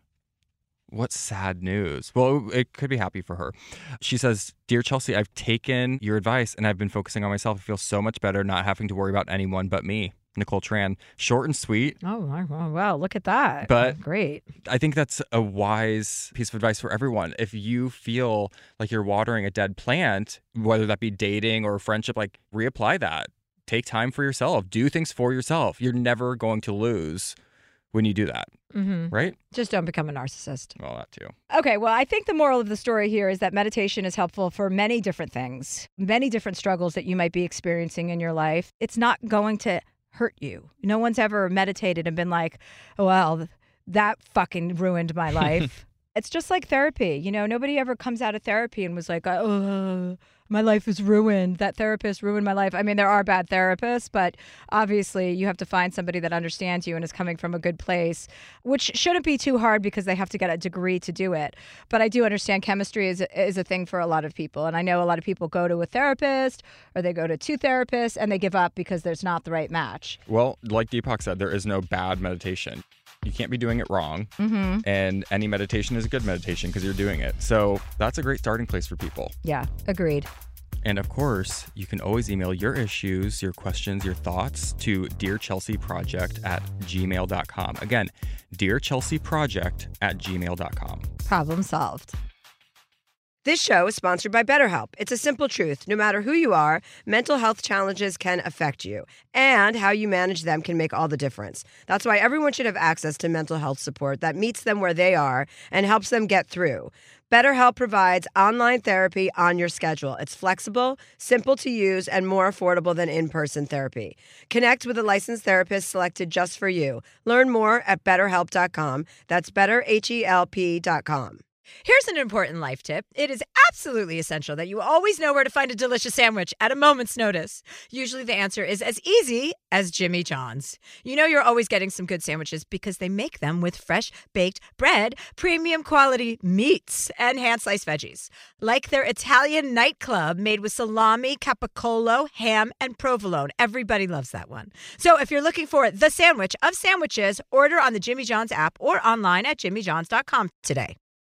What sad news. Well, it could be happy for her. She says, "Dear Chelsea, I've taken your advice, and I've been focusing on myself. I feel so much better not having to worry about anyone but me." Nicole Tran. Short and sweet. Oh, wow. Look at that. But great. I think that's a wise piece of advice for everyone. If you feel like you're watering a dead plant, whether that be dating or friendship, like reapply that. Take time for yourself. Do things for yourself. You're never going to lose when you do that. Right? Just don't become a narcissist. Well, that too. Okay, well, I think the moral of the story here is that meditation is helpful for many different things, many different struggles that you might be experiencing in your life. It's not going to hurt you. No one's ever meditated and been like, oh, well, that fucking ruined my life. It's just like therapy. You know, nobody ever comes out of therapy and was like, oh, my life is ruined. That therapist ruined my life. I mean, there are bad therapists, but obviously you have to find somebody that understands you and is coming from a good place, which shouldn't be too hard because they have to get a degree to do it. But I do understand chemistry is a thing for a lot of people. And I know a lot of people go to a therapist or they go to 2 therapists and they give up because there's not the right match. Well, like Deepak said, there is no bad meditation. You can't be doing it wrong. And any meditation is a good meditation because you're doing it. So that's a great starting place for people. Yeah, agreed. And of course, you can always email your issues, your questions, your thoughts to dearchelseaproject@gmail.com. Again, dearchelseaproject@gmail.com. Problem solved. This show is sponsored by BetterHelp. It's a simple truth. No matter who you are, mental health challenges can affect you, and how you manage them can make all the difference. That's why everyone should have access to mental health support that meets them where they are and helps them get through. BetterHelp provides online therapy on your schedule. It's flexible, simple to use, and more affordable than in-person therapy. Connect with a licensed therapist selected just for you. Learn more at BetterHelp.com. That's BetterHelp.com. Here's an important life tip. It is absolutely essential that you always know where to find a delicious sandwich at a moment's notice. Usually the answer is as easy as Jimmy John's. You know you're always getting some good sandwiches because they make them with fresh baked bread, premium quality meats, and hand-sliced veggies. Like their Italian nightclub made with salami, capicola, ham, and provolone. Everybody loves that one. So if you're looking for the sandwich of sandwiches, order on the Jimmy John's app or online at jimmyjohns.com today.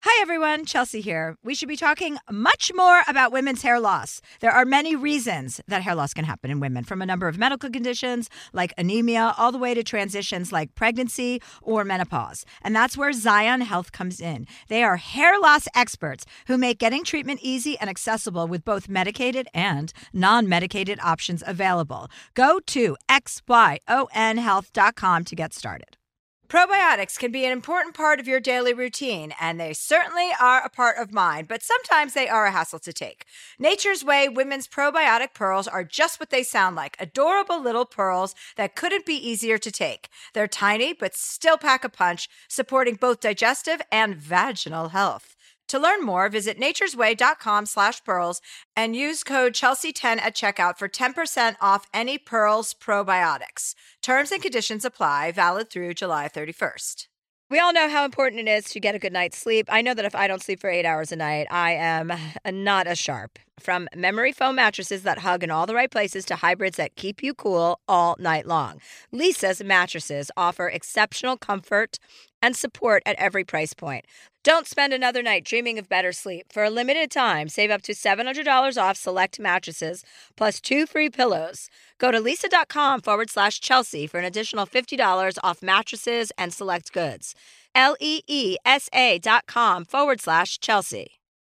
Hi, everyone. Chelsea here. We should be talking much more about women's hair loss. There are many reasons that hair loss can happen in women, from a number of medical conditions like anemia all the way to transitions like pregnancy or menopause. And that's where Zion Health comes in. They are hair loss experts who make getting treatment easy and accessible with both medicated and non-medicated options available. Go to xyonhealth.com to get started. Probiotics can be an important part of your daily routine, and they certainly are a part of mine, but sometimes they are a hassle to take. Nature's Way Women's Probiotic Pearls are just what they sound like, adorable little pearls that couldn't be easier to take. They're tiny, but still pack a punch, supporting both digestive and vaginal health. To learn more, visit naturesway.com/pearls and use code Chelsea10 at checkout for 10% off any Pearls probiotics. Terms and conditions apply, valid through July 31st. We all know how important it is to get a good night's sleep. I know that if I don't sleep for 8 hours a night, I am not as sharp. From memory foam mattresses that hug in all the right places to hybrids that keep you cool all night long, Leesa's mattresses offer exceptional comfort and support at every price point. Don't spend another night dreaming of better sleep. For a limited time, save up to $700 off select mattresses plus 2 free pillows. Go to leesa.com/Chelsea for an additional $50 off mattresses and select goods. LEESA.com/Chelsea.